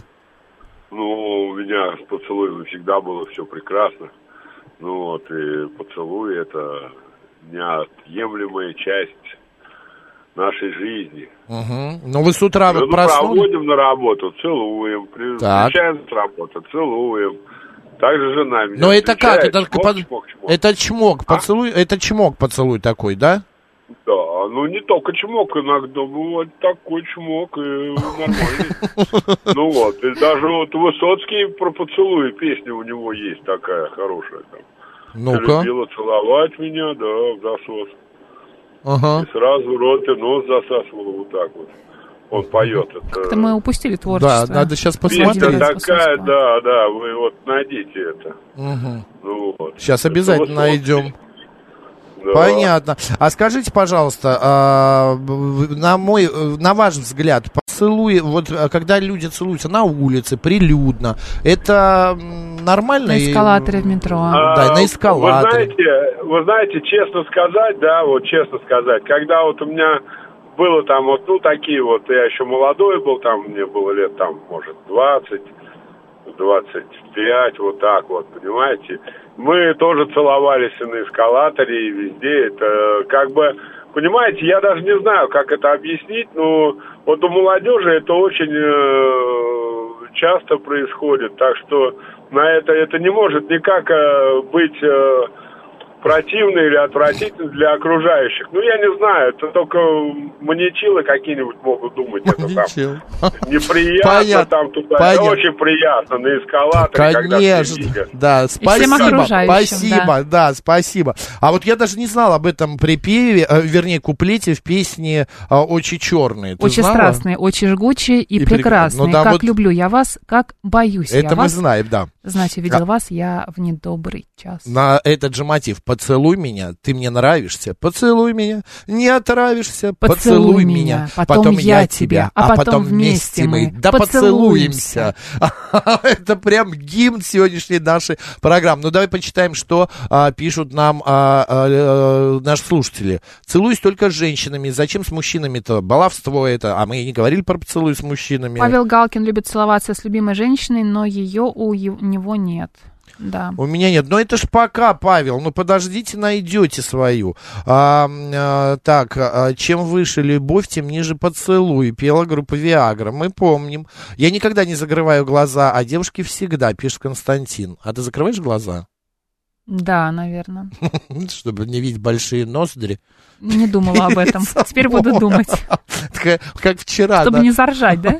S10: Ну, у меня с поцелуями всегда было все прекрасно. Ну вот, и поцелуй — это неотъемлемая часть нашей жизни.
S4: Угу. Ну, вы с утра вот
S10: проснулись? Проводим на работу, целуем, приезжаем с работы, целуем. Также жена меня.
S4: Но это как? Это,
S10: чмок,
S4: под...
S10: чмок, чмок.
S4: это чмок,
S10: а?
S4: поцелуй, это чмок поцелуй такой, да?
S10: Да, ну не только чмок, иногда бывает такой чмок, и нормальный. Ну вот, и даже вот Высоцкий про поцелуй, песня у него есть такая хорошая там.
S4: Ну-ка.
S10: Ты любила целовать меня, да, в засос.
S4: Ага.
S10: И сразу рот и нос засасывала вот так вот. Он поет это.
S2: Как-то мы упустили творчество.
S4: Да, надо сейчас посмотреть.
S10: Песня такая, да, да, вы вот найдите это.
S4: Угу.
S10: Ну, вот.
S4: Сейчас обязательно найдем. Да. Понятно. А скажите, пожалуйста, а, на мой, на ваш взгляд, поцелуи, вот когда люди целуются на улице, прилюдно, это нормально?
S2: На эскалаторе в метро.
S10: А,
S4: да, на эскалаторе.
S10: Вы знаете, вы знаете, честно сказать, да, вот честно сказать, когда вот у меня было там вот, ну, такие вот, я еще молодой был, там, мне было лет, там, может, двадцать, двадцать пять, вот так вот, понимаете. Мы тоже целовались и на эскалаторе, и везде. Это как бы, понимаете, я даже не знаю, как это объяснить, но вот у молодежи это очень э, часто происходит. Так что на это, это не может никак э, быть э, противно или отвратительно для окружающих. Ну, я не знаю, это только маньячилы какие-нибудь могут думать. Это там неприятно, понятно, там туда. Понятно. Это очень приятно на эскалаторе, когда все видят.
S4: Да, спасибо, спасибо, да. да, спасибо. А вот я даже не знал об этом припеве, вернее, куплете в песне «Очи черные». Ты
S2: очень
S4: знала?
S2: Страстные, очень жгучие и, и прекрасные. Ну, да, как вот люблю я вас, как боюсь
S4: это
S2: я
S4: мы
S2: вас.
S4: знаем, да.
S2: Знаете, видел а... вас я в недобрый час.
S4: На этот же мотив. поцелуй меня, ты мне нравишься, поцелуй меня, не отравишься,
S2: поцелуй,
S4: поцелуй
S2: меня,
S4: меня,
S2: потом, потом я тебя, а, а потом вместе мы
S4: да поцелуемся. Это прям гимн сегодняшней нашей программы. Ну, давай почитаем, что а, пишут нам а, а, а, наши слушатели. Целуюсь только с женщинами, зачем с мужчинами-то? Баловство это, а мы и не говорили про поцелуй с мужчинами.
S2: Павел Галкин любит целоваться с любимой женщиной, но ее у него нет. Да.
S4: У меня нет. Но это ж пока, Павел. Ну, подождите, найдете свою. А, а, так, а, чем выше любовь, тем ниже поцелуй. Пела группа Виагра. Мы помним. Я никогда не закрываю глаза, а девушки всегда, пишет Константин. А ты закрываешь глаза?
S2: Да, наверное.
S4: Чтобы не видеть большие ноздри.
S2: Не думала об этом. Теперь буду думать.
S4: Как вчера.
S2: Чтобы не заржать, да?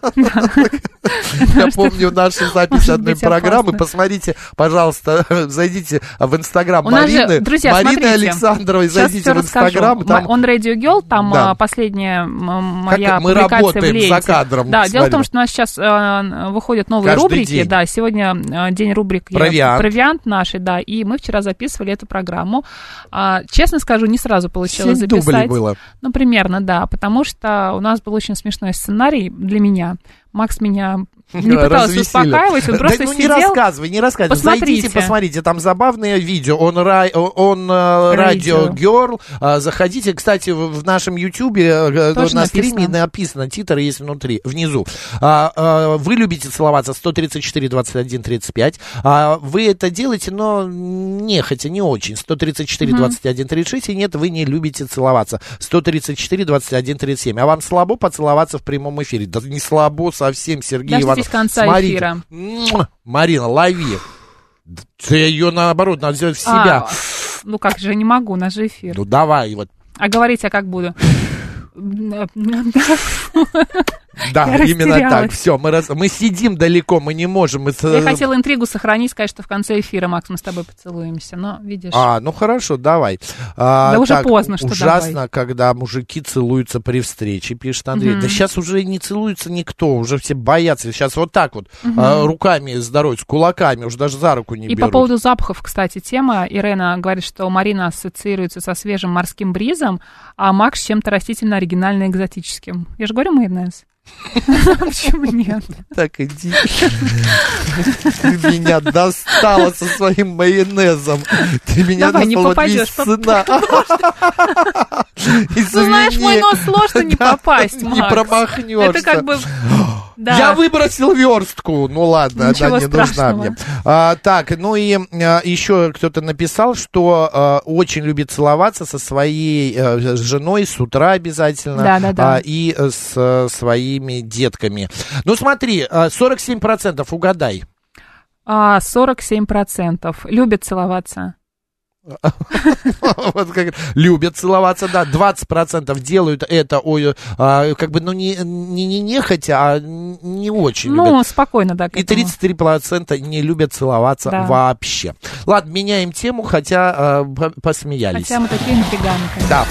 S4: Я помню нашу запись одной программы. Посмотрите, пожалуйста, зайдите в Инстаграм Марины. Марины Александровой. Зайдите в Инстаграм.
S2: Он Radio Girl, там последняя моя публикация в ленте.
S4: За кадром.
S2: Да, дело в том, что у нас сейчас выходят новые рубрики. Да, сегодня день рубрик «Провиант» нашей, да, и мы вчера записывали эту программу. Честно скажу, не сразу получилось записать.
S4: Дублей было.
S2: Ну, примерно, да, потому что у нас был очень смешной сценарий для меня. Макс меня не пытался успокаивать, он просто
S4: да, ну,
S2: сидел.
S4: Не рассказывай, не рассказывай.
S2: Посмотрите.
S4: Зайдите, посмотрите, там забавные видео. Он, он Radio Girl. Заходите, кстати, в нашем Ютубе на стриме написано, титр есть внутри, внизу. Вы любите целоваться сто тридцать четыре двадцать один тридцать пять. Вы это делаете, но нехотя, не очень. сто тридцать четыре двадцать один тридцать шесть. И нет, вы не любите целоваться. сто тридцать четыре двадцать один тридцать семь. А вам слабо поцеловаться в прямом эфире? Да не слабо совсем, Сергей Иванов.
S2: Дождитесь конца
S4: Смотрите.
S2: эфира.
S4: Марина, лови. Ты ее, наоборот, надо взять в себя.
S2: А, ну как же, не могу, у нас же эфир.
S4: Ну давай. Вот.
S2: А говорить я как буду?
S4: Да, я именно так. Все, мы, раз... мы сидим далеко, мы не можем. Мы...
S2: Я хотела интригу сохранить, сказать, что в конце эфира, Макс, мы с тобой поцелуемся, но видишь.
S4: А, ну хорошо, давай. А,
S2: да уже
S4: так,
S2: поздно, что
S4: ужасно,
S2: давай.
S4: Когда мужики целуются при встрече, пишет Андрей. Угу. Да сейчас уже не целуется никто, уже все боятся. Сейчас вот так вот угу. а, руками здороваются, кулаками, уже даже за руку не
S2: И
S4: берут.
S2: по поводу запахов, кстати, тема. Ирена говорит, что Марина ассоциируется со свежим морским бризом, а Макс с чем-то растительно-оригинально-экзотическим. Я же говорю, майонез. Почему нет?
S4: Так, иди. Ты меня достала со своим майонезом. Ты меня
S2: Давай,
S4: достала
S2: не
S4: без сына.
S2: Ну, знаешь, мой нос сложно не попасть, Макс.
S4: Не промахнешься.
S2: Это как бы... Да.
S4: Я выбросил верстку. Ну ладно,
S2: ничего
S4: она не
S2: страшного.
S4: нужна мне. А, так, ну и а, еще кто-то написал, что а, очень любит целоваться со своей а, женой с утра обязательно.
S2: Да, да, да.
S4: А, и с а, своими детками. Ну смотри, сорок семь процентов, угадай.
S2: А, сорок семь процентов любят целоваться.
S4: Вот как, любят целоваться, да, двадцать процентов делают это, ой, а, как бы, ну, не, не, не нехотя, а не очень
S2: ну,
S4: любят.
S2: спокойно, да, к
S4: И тридцать три процента не любят целоваться да. вообще. Ладно, меняем тему, хотя а, посмеялись.
S2: Хотя мы такие интриганы, конечно.
S4: Да.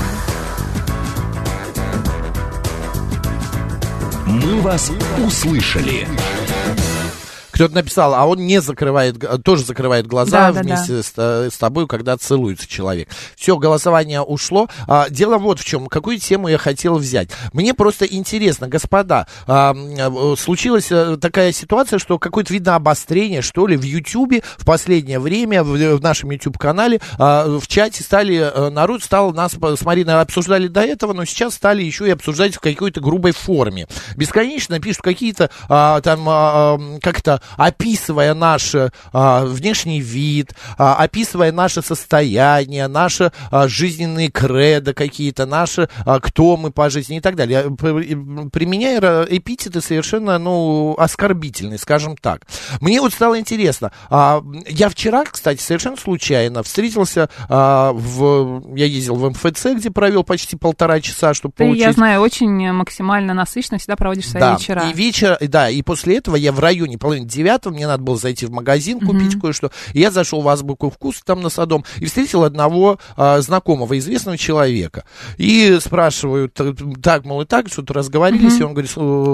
S6: Мы вас услышали.
S4: Кто-то написал, а он не закрывает, тоже закрывает глаза
S2: да,
S4: вместе
S2: да, да.
S4: С, с тобой, когда целуется человек. Все, голосование ушло. А, дело вот в чем. Какую тему я хотел взять? Мне просто интересно, господа, а, случилась такая ситуация, что какое-то, видно, обострение, что ли, в Ютьюбе в последнее время, в, в нашем Ютьюб-канале, а, в чате стали, народ стал, нас с Мариной обсуждали до этого, но сейчас стали еще и обсуждать в какой-то грубой форме. Бесконечно пишут какие-то, а, там, а, как-то описывая наш а, внешний вид, а, описывая наше состояние, наши а, жизненные кредо какие-то, наши, а, кто мы по жизни и так далее. Применяя эпитеты совершенно, ну, оскорбительные, скажем так. Мне вот стало интересно. А, я вчера, кстати, совершенно случайно встретился а, в... Я ездил в эм эф цэ, где провел почти полтора часа, чтобы
S2: Ты,
S4: получить...
S2: я знаю, очень максимально насыщенно всегда проводишь свои
S4: да,
S2: вечера.
S4: И вечер, да, и после этого я в районе половины девятого, мне надо было зайти в магазин, купить mm-hmm. кое-что. И я зашел в Азбуку вкуса там на Садом и встретил одного а, знакомого, известного человека. И спрашиваю, так, мол, и так, что-то разговорились, mm-hmm. и он говорит,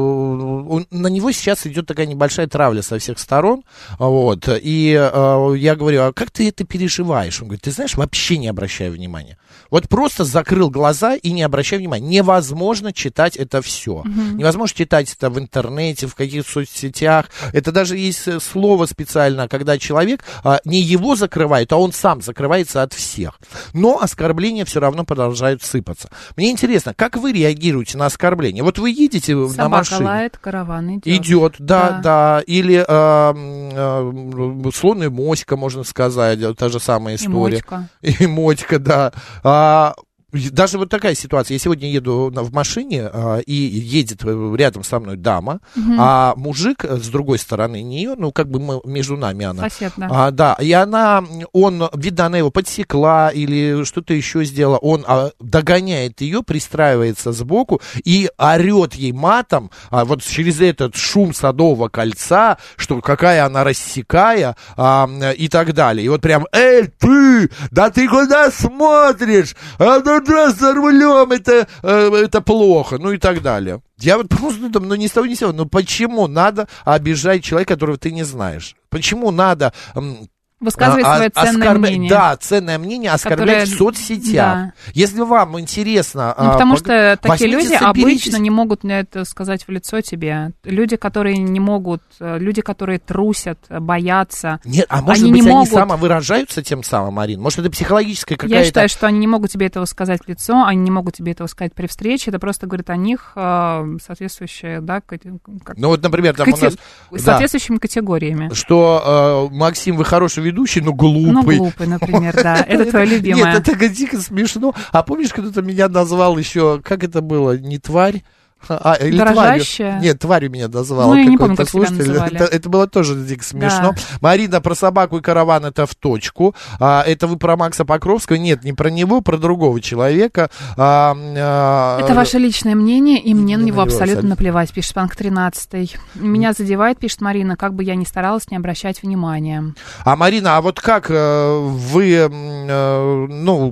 S4: он, на него сейчас идет такая небольшая травля со всех сторон, вот, и а, я говорю, а как ты это переживаешь? Он говорит, ты знаешь, вообще не обращаю внимания. Вот просто закрыл глаза и не обращай внимания. Невозможно читать это все. Uh-huh. Невозможно читать это в интернете, в каких-то соцсетях. Это даже есть слово специально, когда человек а, не его закрывает, а он сам закрывается от всех. Но оскорбления все равно продолжают сыпаться. Мне интересно, как вы реагируете на оскорбления? Вот вы едете
S2: Собака
S4: на машине.
S2: Собака лает, караван идет.
S4: Идет, да, да. да. Или а, а, слон и моська, можно сказать, та же самая история.
S2: Эмотька.
S4: Эмотька, да. А, даже вот такая ситуация. Я сегодня еду в машине, а, и едет рядом со мной дама, угу. а мужик с другой стороны нее, ну, как бы мы, между нами она.
S2: Сосед, да.
S4: А, да, и она, он, видно, она его подсекла или что-то еще сделала. Он а, догоняет ее, пристраивается сбоку и орет ей матом, а, вот через этот шум Садового кольца, что какая она рассекая, а, и так далее. И вот прям, эй, ты, да ты куда смотришь? А, за рулем, это, это плохо, ну и так далее. Я вот просто думаю, ну не с того, не с того, ну почему надо обижать человека, которого ты не знаешь? Почему надо...
S2: Высказывать а, свое ценное
S4: оскорб...
S2: мнение.
S4: Да, ценное мнение оскорблять
S2: которое...
S4: в соцсетях. Да. Если вам интересно...
S2: Ну, потому а, что такие люди
S4: соберитесь...
S2: обычно не могут это сказать в лицо тебе. Люди, которые не могут, люди, которые трусят, боятся.
S4: Нет, а может
S2: они
S4: быть,
S2: не
S4: они
S2: могут...
S4: самовыражаются тем самым, Марин? Может, это психологическая какая-то...
S2: Я считаю, что они не могут тебе этого сказать в лицо, они не могут тебе этого сказать при встрече. Это просто говорит о них соответствующие, да, как...
S4: Ну, вот, например, там
S2: кати...
S4: у нас...
S2: соответствующими да, категориями.
S4: Что, э, Максим, вы хороший ведущий, но глупый.
S2: Ну, глупый, например, да. Это твое любимое.
S4: Нет, это дико смешно. А помнишь, кто-то меня назвал еще, как это было, не тварь? А, или
S2: Дорожащая.
S4: Тварью. Нет, тварью меня назвал.
S2: Ну, я не помню, как тебя называли.
S4: Это, это было тоже дико смешно.
S2: Да.
S4: Марина, про собаку и караван это в точку. А, это вы про Макса Покровского? Нет, не про него, про другого человека. А, а,
S2: это ваше личное мнение, и мне на него абсолютно абсолютно наплевать, пишет Панк тринадцатый. Меня задевает, пишет Марина, как бы я ни старалась не обращать внимания.
S4: А, Марина, а вот как вы, ну,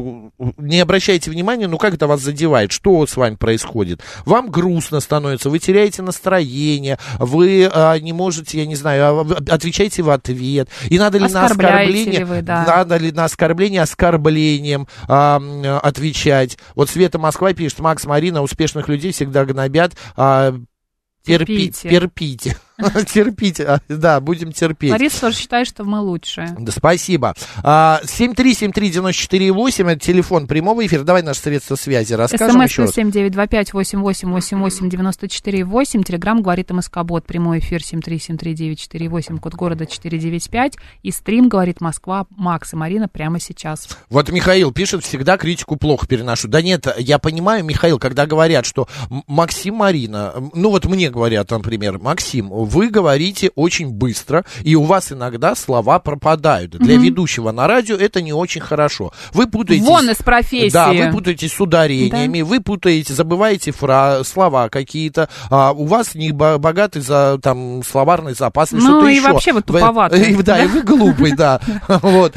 S4: не обращаете внимания, ну, как это вас задевает? Что с вами происходит? Вам грустно становится, вы теряете настроение, вы а, не можете, я не знаю, отвечаете в ответ. И надо ли на оскорбление,
S2: вы, да.
S4: надо ли на оскорбление оскорблением а, отвечать? Вот Света Москва пишет, Макс, Марина, успешных людей всегда гнобят. А, терпите. Терпите. Терпите, да, будем терпеть.
S2: Лариса тоже считает, что мы лучшие.
S4: Да, спасибо. семь три семь три девять четыре восемь, это телефон прямого эфира. Давай наши средства связи расскажем еще раз.
S2: СМС семь девять два пять восемь восемь восемь восемь девяносто четыре восемь. Телеграм говорит МСК-бот. Прямой эфир семь три семь три девять четыре восемь, код города четыре девять пять. И стрим говорит Москва, Макс и Марина прямо сейчас.
S4: Вот Михаил пишет, всегда критику плохо переношу. Да нет, я понимаю, Михаил, когда говорят, что Максим, Марина, ну вот мне говорят, например, Максим, вы говорите очень быстро, и у вас иногда слова пропадают. Для mm-hmm. ведущего на радио это не очень хорошо. Вы путаетесь...
S2: Вон из профессии.
S4: Да, вы путаетесь с ударениями, да. Вы путаете, забываете фра... слова какие-то, а у вас не богатый за, там, словарный запас или
S2: ну,
S4: что-то
S2: и
S4: еще.
S2: вообще вы туповатый.
S4: Вы, да, и вы глупый, да. Вот.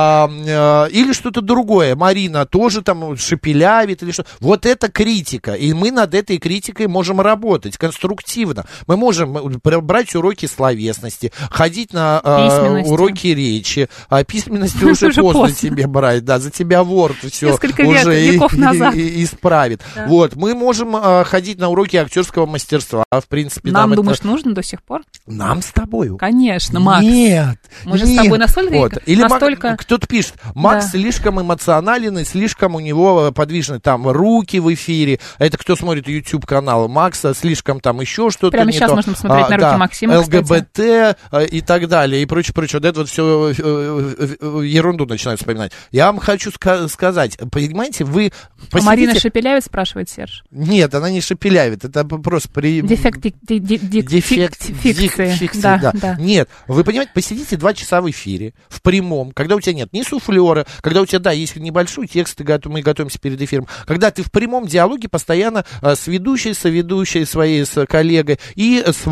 S4: Или что-то другое. Марина тоже там шепелявит или что. Вот это критика, и мы над этой критикой можем работать конструктивно. Мы можем брать уроки словесности, ходить на э, уроки речи. А письменности уже, уже поздно, поздно тебе брать, да, за тебя Word все
S2: Несколько
S4: уже
S2: век, веков
S4: и,
S2: назад.
S4: И, и исправит. Да. Вот, мы можем э, ходить на уроки актерского мастерства, в принципе.
S2: Нам,
S4: нам
S2: думаешь,
S4: это...
S2: нужно до сих пор?
S4: Нам с тобой.
S2: Конечно, Макс.
S4: Нет.
S2: Мы же
S4: нет.
S2: с тобой настолько...
S4: Вот. Или
S2: настолько...
S4: Мак... кто-то пишет, Макс да. слишком эмоционален, и слишком у него подвижны там руки в эфире. Это кто смотрит YouTube-канал Макса, слишком там еще что-то
S2: Прямо
S4: не
S2: сейчас
S4: то.
S2: можно посмотреть
S4: а,
S2: на руки
S4: да.
S2: Максима,
S4: ЛГБТ кстати. И так далее, и прочее, прочее. Вот это вот все ерунду начинают вспоминать. Я вам хочу ска- сказать, понимаете, вы...
S2: Посидите... А Марина шепелявит, спрашивает Серж?
S4: Нет, она не шепелявит, это просто... При...
S2: Дефект, ди, ди, ди,
S4: Дефект
S2: фикции.
S4: фикции,
S2: да,
S4: да.
S2: Да.
S4: Нет, вы понимаете, посидите два часа в эфире, в прямом, когда у тебя нет ни суфлера, когда у тебя, да, есть небольшой текст, мы готовимся перед эфиром, когда ты в прямом диалоге постоянно с ведущей, соведущей своей, с коллегой и с вами.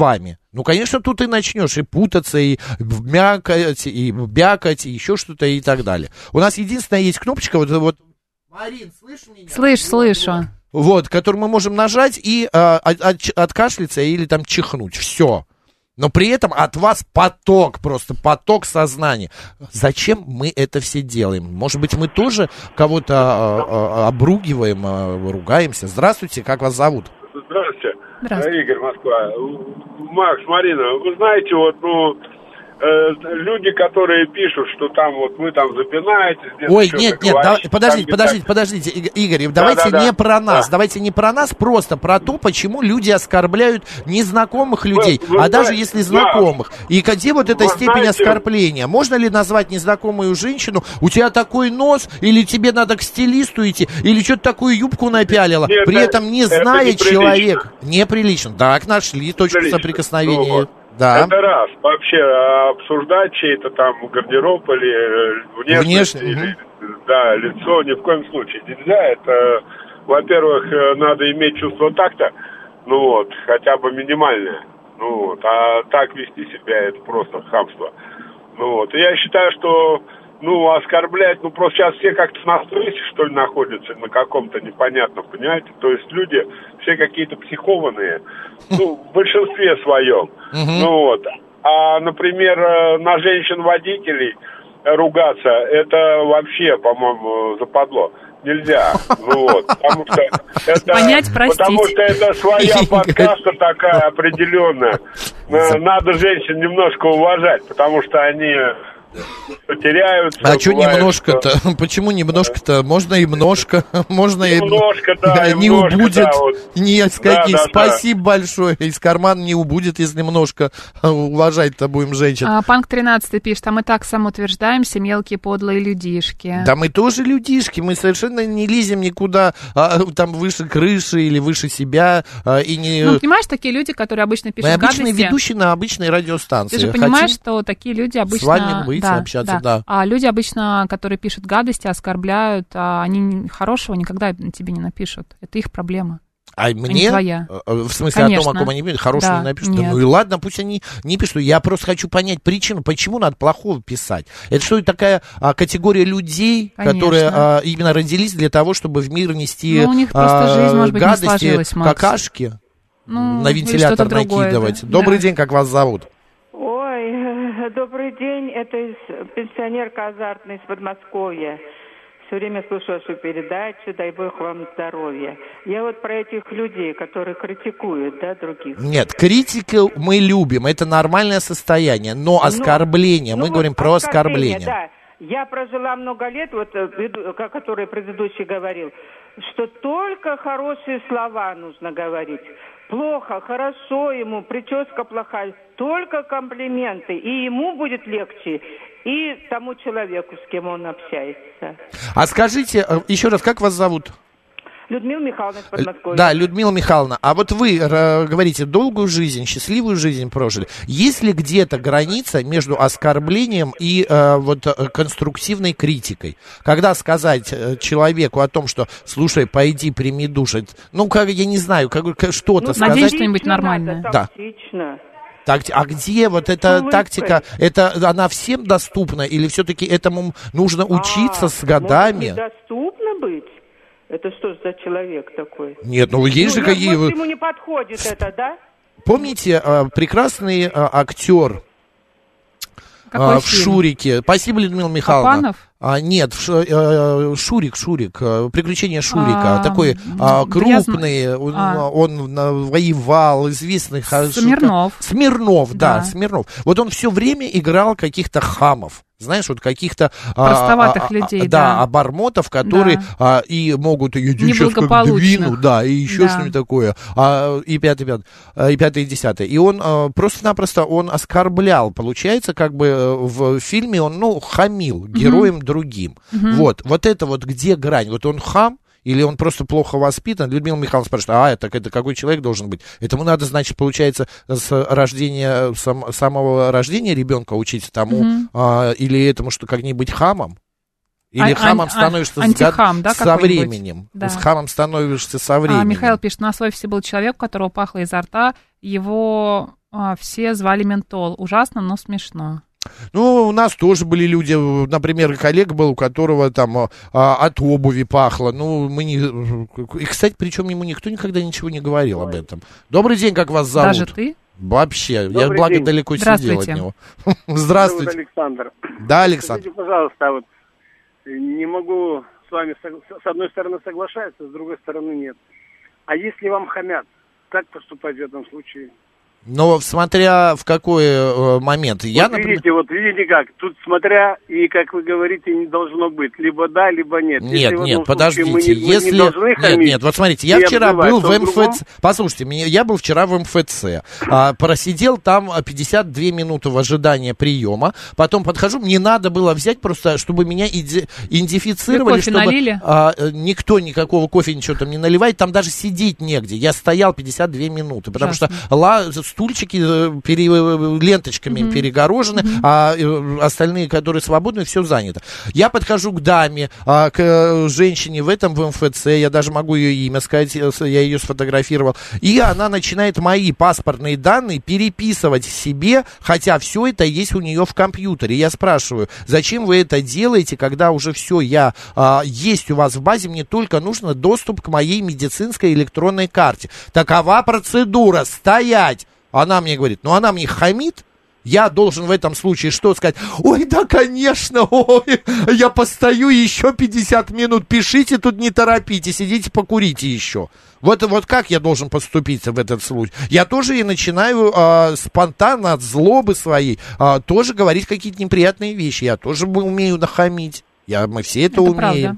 S4: Ну, конечно, тут и начнешь и путаться, и мякать, и бякать, и еще что-то, и так далее. У нас единственная есть кнопочка, вот... вот Марин, слышишь меня?
S2: Слышь, слышу.
S4: Вот, которую мы можем нажать и а, от, откашляться или там чихнуть. Все. Но при этом от вас поток, просто поток сознания. Зачем мы это все делаем? Может быть, мы тоже кого-то а, а, обругиваем, а, ругаемся? Здравствуйте, как вас зовут?
S10: Здравствуйте.
S2: Здравствуйте.
S10: Игорь, Москва. Макс, Марина, вы знаете, вот, ну, э, люди, которые пишут, что там вот вы там запинаетесь.
S4: Ой, нет, нет, да, подождите, подождите, подождите, Игорь, да, давайте да, да, не да. про нас, да. давайте не про нас, просто про то, почему люди оскорбляют незнакомых людей, вы, вы а знаете, даже если знакомых. Да. И где вот эта вы степень знаете, оскорбления? Можно ли назвать незнакомую женщину, у тебя такой нос, или тебе надо к стилисту идти, или что-то такую юбку напялила, нет, при это, этом не зная человек. Неприлично. Так, нашли точку Прилично. соприкосновения. Ну, вот. Да.
S10: Это раз. Вообще обсуждать чей-то там гардероб или внешность, Внешне, или, угу. да, лицо ни в коем случае нельзя. Это, во-первых, надо иметь чувство такта, ну вот, хотя бы минимальное. Ну вот, а так вести себя это просто хамство. Ну вот. И я считаю, что ну, оскорблять, ну, просто сейчас все как-то на стрессе, что ли, находятся, на каком-то непонятном, понимаете? То есть люди все какие-то психованные, ну, в большинстве своем. Ну, вот. А, например, на женщин-водителей ругаться, это вообще, по-моему, западло. Нельзя. Ну, вот. Потому что это,
S2: понять, простить.
S10: Потому что это своя подкаста такая определенная. Надо женщин немножко уважать, потому что они... теряются.
S4: А что немножко-то? Что... Почему немножко-то? Можно и немножко, можно и...
S10: Немножко, да,
S4: не
S10: немножко,
S4: убудет.
S10: Да, вот.
S4: Нет, какие.
S10: Да, да,
S4: спасибо да. большое. Из кармана не убудет, если немножко уважать-то будем женщин.
S2: А, Панк тринадцатый пишет, а мы так самоутверждаемся, мелкие подлые людишки.
S4: Да мы тоже людишки, мы совершенно не лезем никуда, а, там выше крыши или выше себя. А, и не...
S2: Ну, понимаешь, такие люди, которые обычно пишут
S4: гадости. Мы обычные
S2: гадости,
S4: ведущие на обычной радиостанции.
S2: Ты же понимаешь,
S4: Хотим
S2: что такие люди обычно...
S4: с вами быть, да, общаться, да. да.
S2: А люди обычно, которые пишут гадости, оскорбляют, а они хорошего никогда тебе не напишут. Это их проблема.
S4: А мне,
S2: твоя.
S4: В смысле,
S2: Конечно.
S4: о том, о ком они пишут, хорошего
S2: да,
S4: не напишут. Да, ну и ладно, пусть они не пишут. Я просто хочу понять причину, почему надо плохого писать. Это что, категория а, категория людей, Конечно. которые а, именно родились для того, чтобы в мир нести
S2: ну, у них просто
S4: а,
S2: жизнь, может быть,
S4: гадости,
S2: не сложилась, Макс.
S4: какашки
S2: ну,
S4: на вентилятор накидывать.
S2: Да?
S4: Добрый
S2: да.
S4: день, как вас зовут?
S11: Ой, добрый день, это из, пенсионерка азартная из Подмосковья. Все время слушаю вашу передачу, дай бог вам здоровья. Я вот про этих людей, которые критикуют, да, других.
S4: Нет, критику мы любим, это нормальное состояние, но оскорбление, ну, мы ну, говорим вот про оскорбление.
S11: Да. Я прожила много лет, вот, о которой предыдущий говорил, что только хорошие слова нужно говорить. Плохо, хорошо ему, прическа плохая, только комплименты. И ему будет легче, и тому человеку, с кем он общается.
S4: А скажите, еще раз, как вас зовут?
S11: Людмила Михайловна из Подмосковья.
S4: Да, Людмила Михайловна, а вот вы э, говорите, долгую жизнь, счастливую жизнь прожили. Есть ли где-то граница между оскорблением и э, вот конструктивной критикой? Когда сказать э, человеку о том, что, слушай, пойди прими душ, это, ну, как, я не знаю, как, как, что-то
S2: ну,
S4: сказать.
S2: Надеюсь, что-нибудь нормальное.
S11: Да.
S4: Так, а где вот эта
S11: Улыбкой.
S4: тактика, это она всем доступна или все-таки этому нужно учиться а, с годами?
S11: Может, недоступно быть? Это что за человек такой?
S4: Нет, ну есть ну, же какие...
S11: Может, ему не подходит это, да?
S4: Помните, а, прекрасный а, актер а, в «Шурике»? Спасибо, Людмила Михайловна.
S2: Апанов?
S4: А, нет, в, а, Шурик, Шурик, «Приключения Шурика». А, такой а, крупный, я... он, а. он воевал, известный...
S2: Смирнов.
S4: Смирнов, да,
S2: да,
S4: Смирнов. Вот он все время играл каких-то хамов. Знаешь, вот каких-то...
S2: Простоватых
S4: а,
S2: людей,
S4: а,
S2: да.
S4: Да, обормотов, которые да. а, и могут... Я сейчас как двину, да, и еще да. что-нибудь такое. А, и пятый, пятый, и пятый, и десятый. И он а, просто-напросто, он оскорблял, получается, как бы в фильме он, ну, хамил героям угу. другим. Угу. Вот, вот это вот где грань? Вот он хам, или он просто плохо воспитан? Людмила Михайловна спрашивает, а, это, это какой человек должен быть? Этому надо, значит, получается, с рождения, сам, самого рождения ребенка учить тому, mm-hmm. а, или этому, что как не быть хамом? Или а, хамом а, становишься
S2: антихам, да,
S4: со временем?
S2: Да.
S4: С хамом становишься со временем.
S2: А, Михаил пишет, на Асвофисе был человек, у которого пахло изо рта, его а, все звали ментол. Ужасно, но смешно.
S4: Ну, у нас тоже были люди, например, коллега был, у которого там а, от обуви пахло. Ну, мы не... И, кстати, причем ему никто никогда ничего не говорил об этом. Добрый день, как вас зовут?
S2: Даже ты?
S4: Вообще,
S12: Добрый
S4: я благо
S12: день.
S4: далеко сидел от него. Здравствуйте.
S12: Александр.
S4: Да, Александр.
S12: Скажите, пожалуйста, вот не могу с вами, с одной стороны соглашаться, с другой стороны нет. А если вам хамят, как поступать в этом случае?
S4: Но смотря в какой э, момент.
S12: Вот
S4: я,
S12: видите,
S4: например...
S12: вот видите как, тут смотря, и как вы говорите, не должно быть. Либо да, либо нет.
S4: Нет,
S12: если
S4: нет, подождите.
S12: Мы не,
S4: если...
S12: мы не должны хамить,
S4: нет, нет, вот смотрите, я вчера
S12: обзывать,
S4: был в МФЦ.
S12: Другом...
S4: Послушайте, меня, я был вчера в МФЦ. А, просидел там пятьдесят две минуты в ожидании приема. Потом подхожу, мне надо было взять просто, чтобы меня иди... идентифицировали.
S2: Вы кофе
S4: чтобы
S2: налили?
S4: А, никто никакого кофе ничего там не наливает. Там даже сидеть негде. Я стоял пятьдесят две минуты, потому Ужасно. что ла... стульчики пере... ленточками mm-hmm. перегорожены, mm-hmm. а э, остальные, которые свободны, все занято. Я подхожу к даме, а, к э, женщине в этом в МФЦ, я даже могу ее имя сказать, я ее сфотографировал, и она начинает мои паспортные данные переписывать себе, хотя все это есть у нее в компьютере. Я спрашиваю, зачем вы это делаете, когда уже все я, а, есть у вас в базе, мне только нужно доступ к моей медицинской электронной карте. Такова процедура, стоять! Она мне говорит, ну она мне хамит, я должен в этом случае что сказать? Ой, да, конечно, ой, я постою еще пятьдесят минут, пишите тут, не торопитесь, идите покурите еще. Вот, вот как я должен поступить в этот случай? Я тоже и начинаю э, спонтанно от злобы своей э, тоже говорить какие-то неприятные вещи, я тоже умею нахамить, я, мы все это, это умеем. Правда.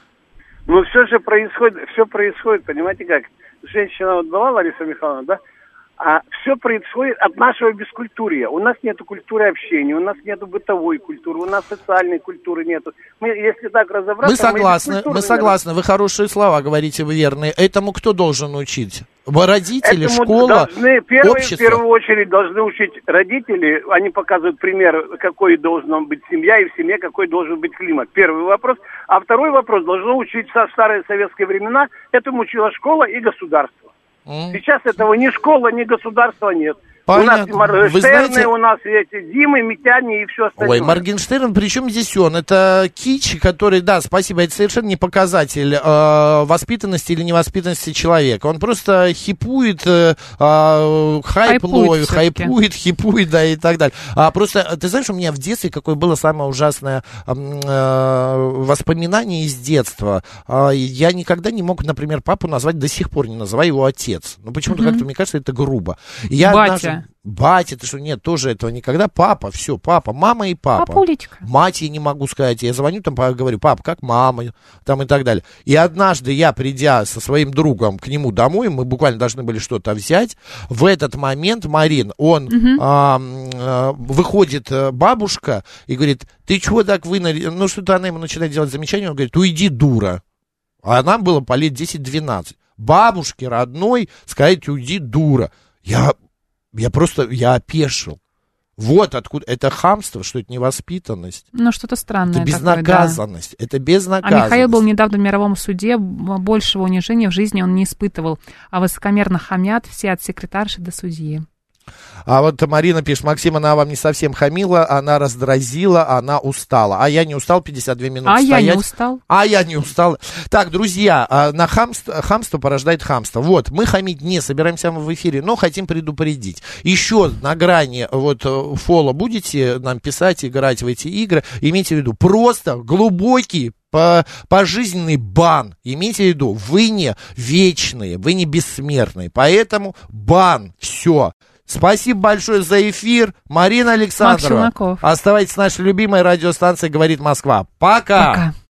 S12: Ну все же происходит, все происходит, понимаете как? Женщина вот была, Лариса Михайловна, да? А все происходит от нашего бескультурья. У нас нет культуры общения, у нас нет бытовой культуры, у нас социальной культуры нет. Мы, если так разобраться...
S4: Мы согласны, мы, мы согласны, вы хорошие слова говорите, вы верные. Этому кто должен учить? Родители,
S12: Этому
S4: школа,
S12: должны, первые,
S4: общество?
S12: В первую очередь должны учить родители. Они показывают пример, какой должна быть семья, и в семье какой должен быть климат. Первый вопрос. А второй вопрос, должно учить в старые советские времена. Этому учила школа и государство. Сейчас этого ни школа, ни государства нет.
S4: Понятно.
S12: У нас Моргенштерны,
S4: знаете...
S12: у нас эти Димы, Митяне и все остальное.
S4: Ой, Моргенштерн, причем здесь он? Это кич, который, да, спасибо, это совершенно не показатель э, воспитанности или невоспитанности человека. Он просто хипует, э, хайп
S2: хайпует
S4: ловит,
S2: все-таки.
S4: хайпует, хипует, да, и так далее. А просто, ты знаешь, у меня в детстве какое было самое ужасное э, воспоминание из детства. Э, я никогда не мог, например, папу назвать, до сих пор не называю его отец. Ну, почему-то mm-hmm. как-то, мне кажется, это грубо. Я
S2: Батя.
S4: Однажды... Батя, ты что, нет, тоже этого никогда. Папа, все, папа, мама и папа.
S2: Папулечка.
S4: Мать я не могу сказать. Я звоню, там говорю, папа, как мама, там и так далее. И однажды я, придя со своим другом к нему домой, мы буквально должны были что-то взять. В этот момент, Марин, он угу. а, а, выходит бабушка и говорит, ты чего так вынырили? Ну, что-то она ему начинает делать замечание, он говорит, уйди, дура. А нам было по лет десять-двенадцать. Бабушке родной сказать, уйди, дура. Я... Я просто, я опешил. Вот откуда, это хамство, что это невоспитанность.
S2: Ну, что-то странное.
S4: Это безнаказанность, такое, да. это безнаказанность.
S2: А Михаил был недавно в мировом суде, большего унижения в жизни он не испытывал. А высокомерно хамят все от секретарши до судьи.
S4: А вот Марина пишет, Максим, она вам не совсем хамила, она раздразила, она устала. А я не устал пятьдесят две минуты
S2: а
S4: стоять.
S2: А я не устал.
S4: А я не устал. Так, друзья, на хамство, хамство порождает хамство. Вот, мы хамить не собираемся в эфире, но хотим предупредить. Еще на грани вот фола будете нам писать, играть в эти игры, имейте в виду, просто глубокий По, пожизненный бан. Имейте в виду, вы не вечные, вы не бессмертные. Поэтому бан. Все. Спасибо большое за эфир. Марина Александрова. Оставайтесь с нашей любимой радиостанцией «Говорит Москва». Пока. Пока.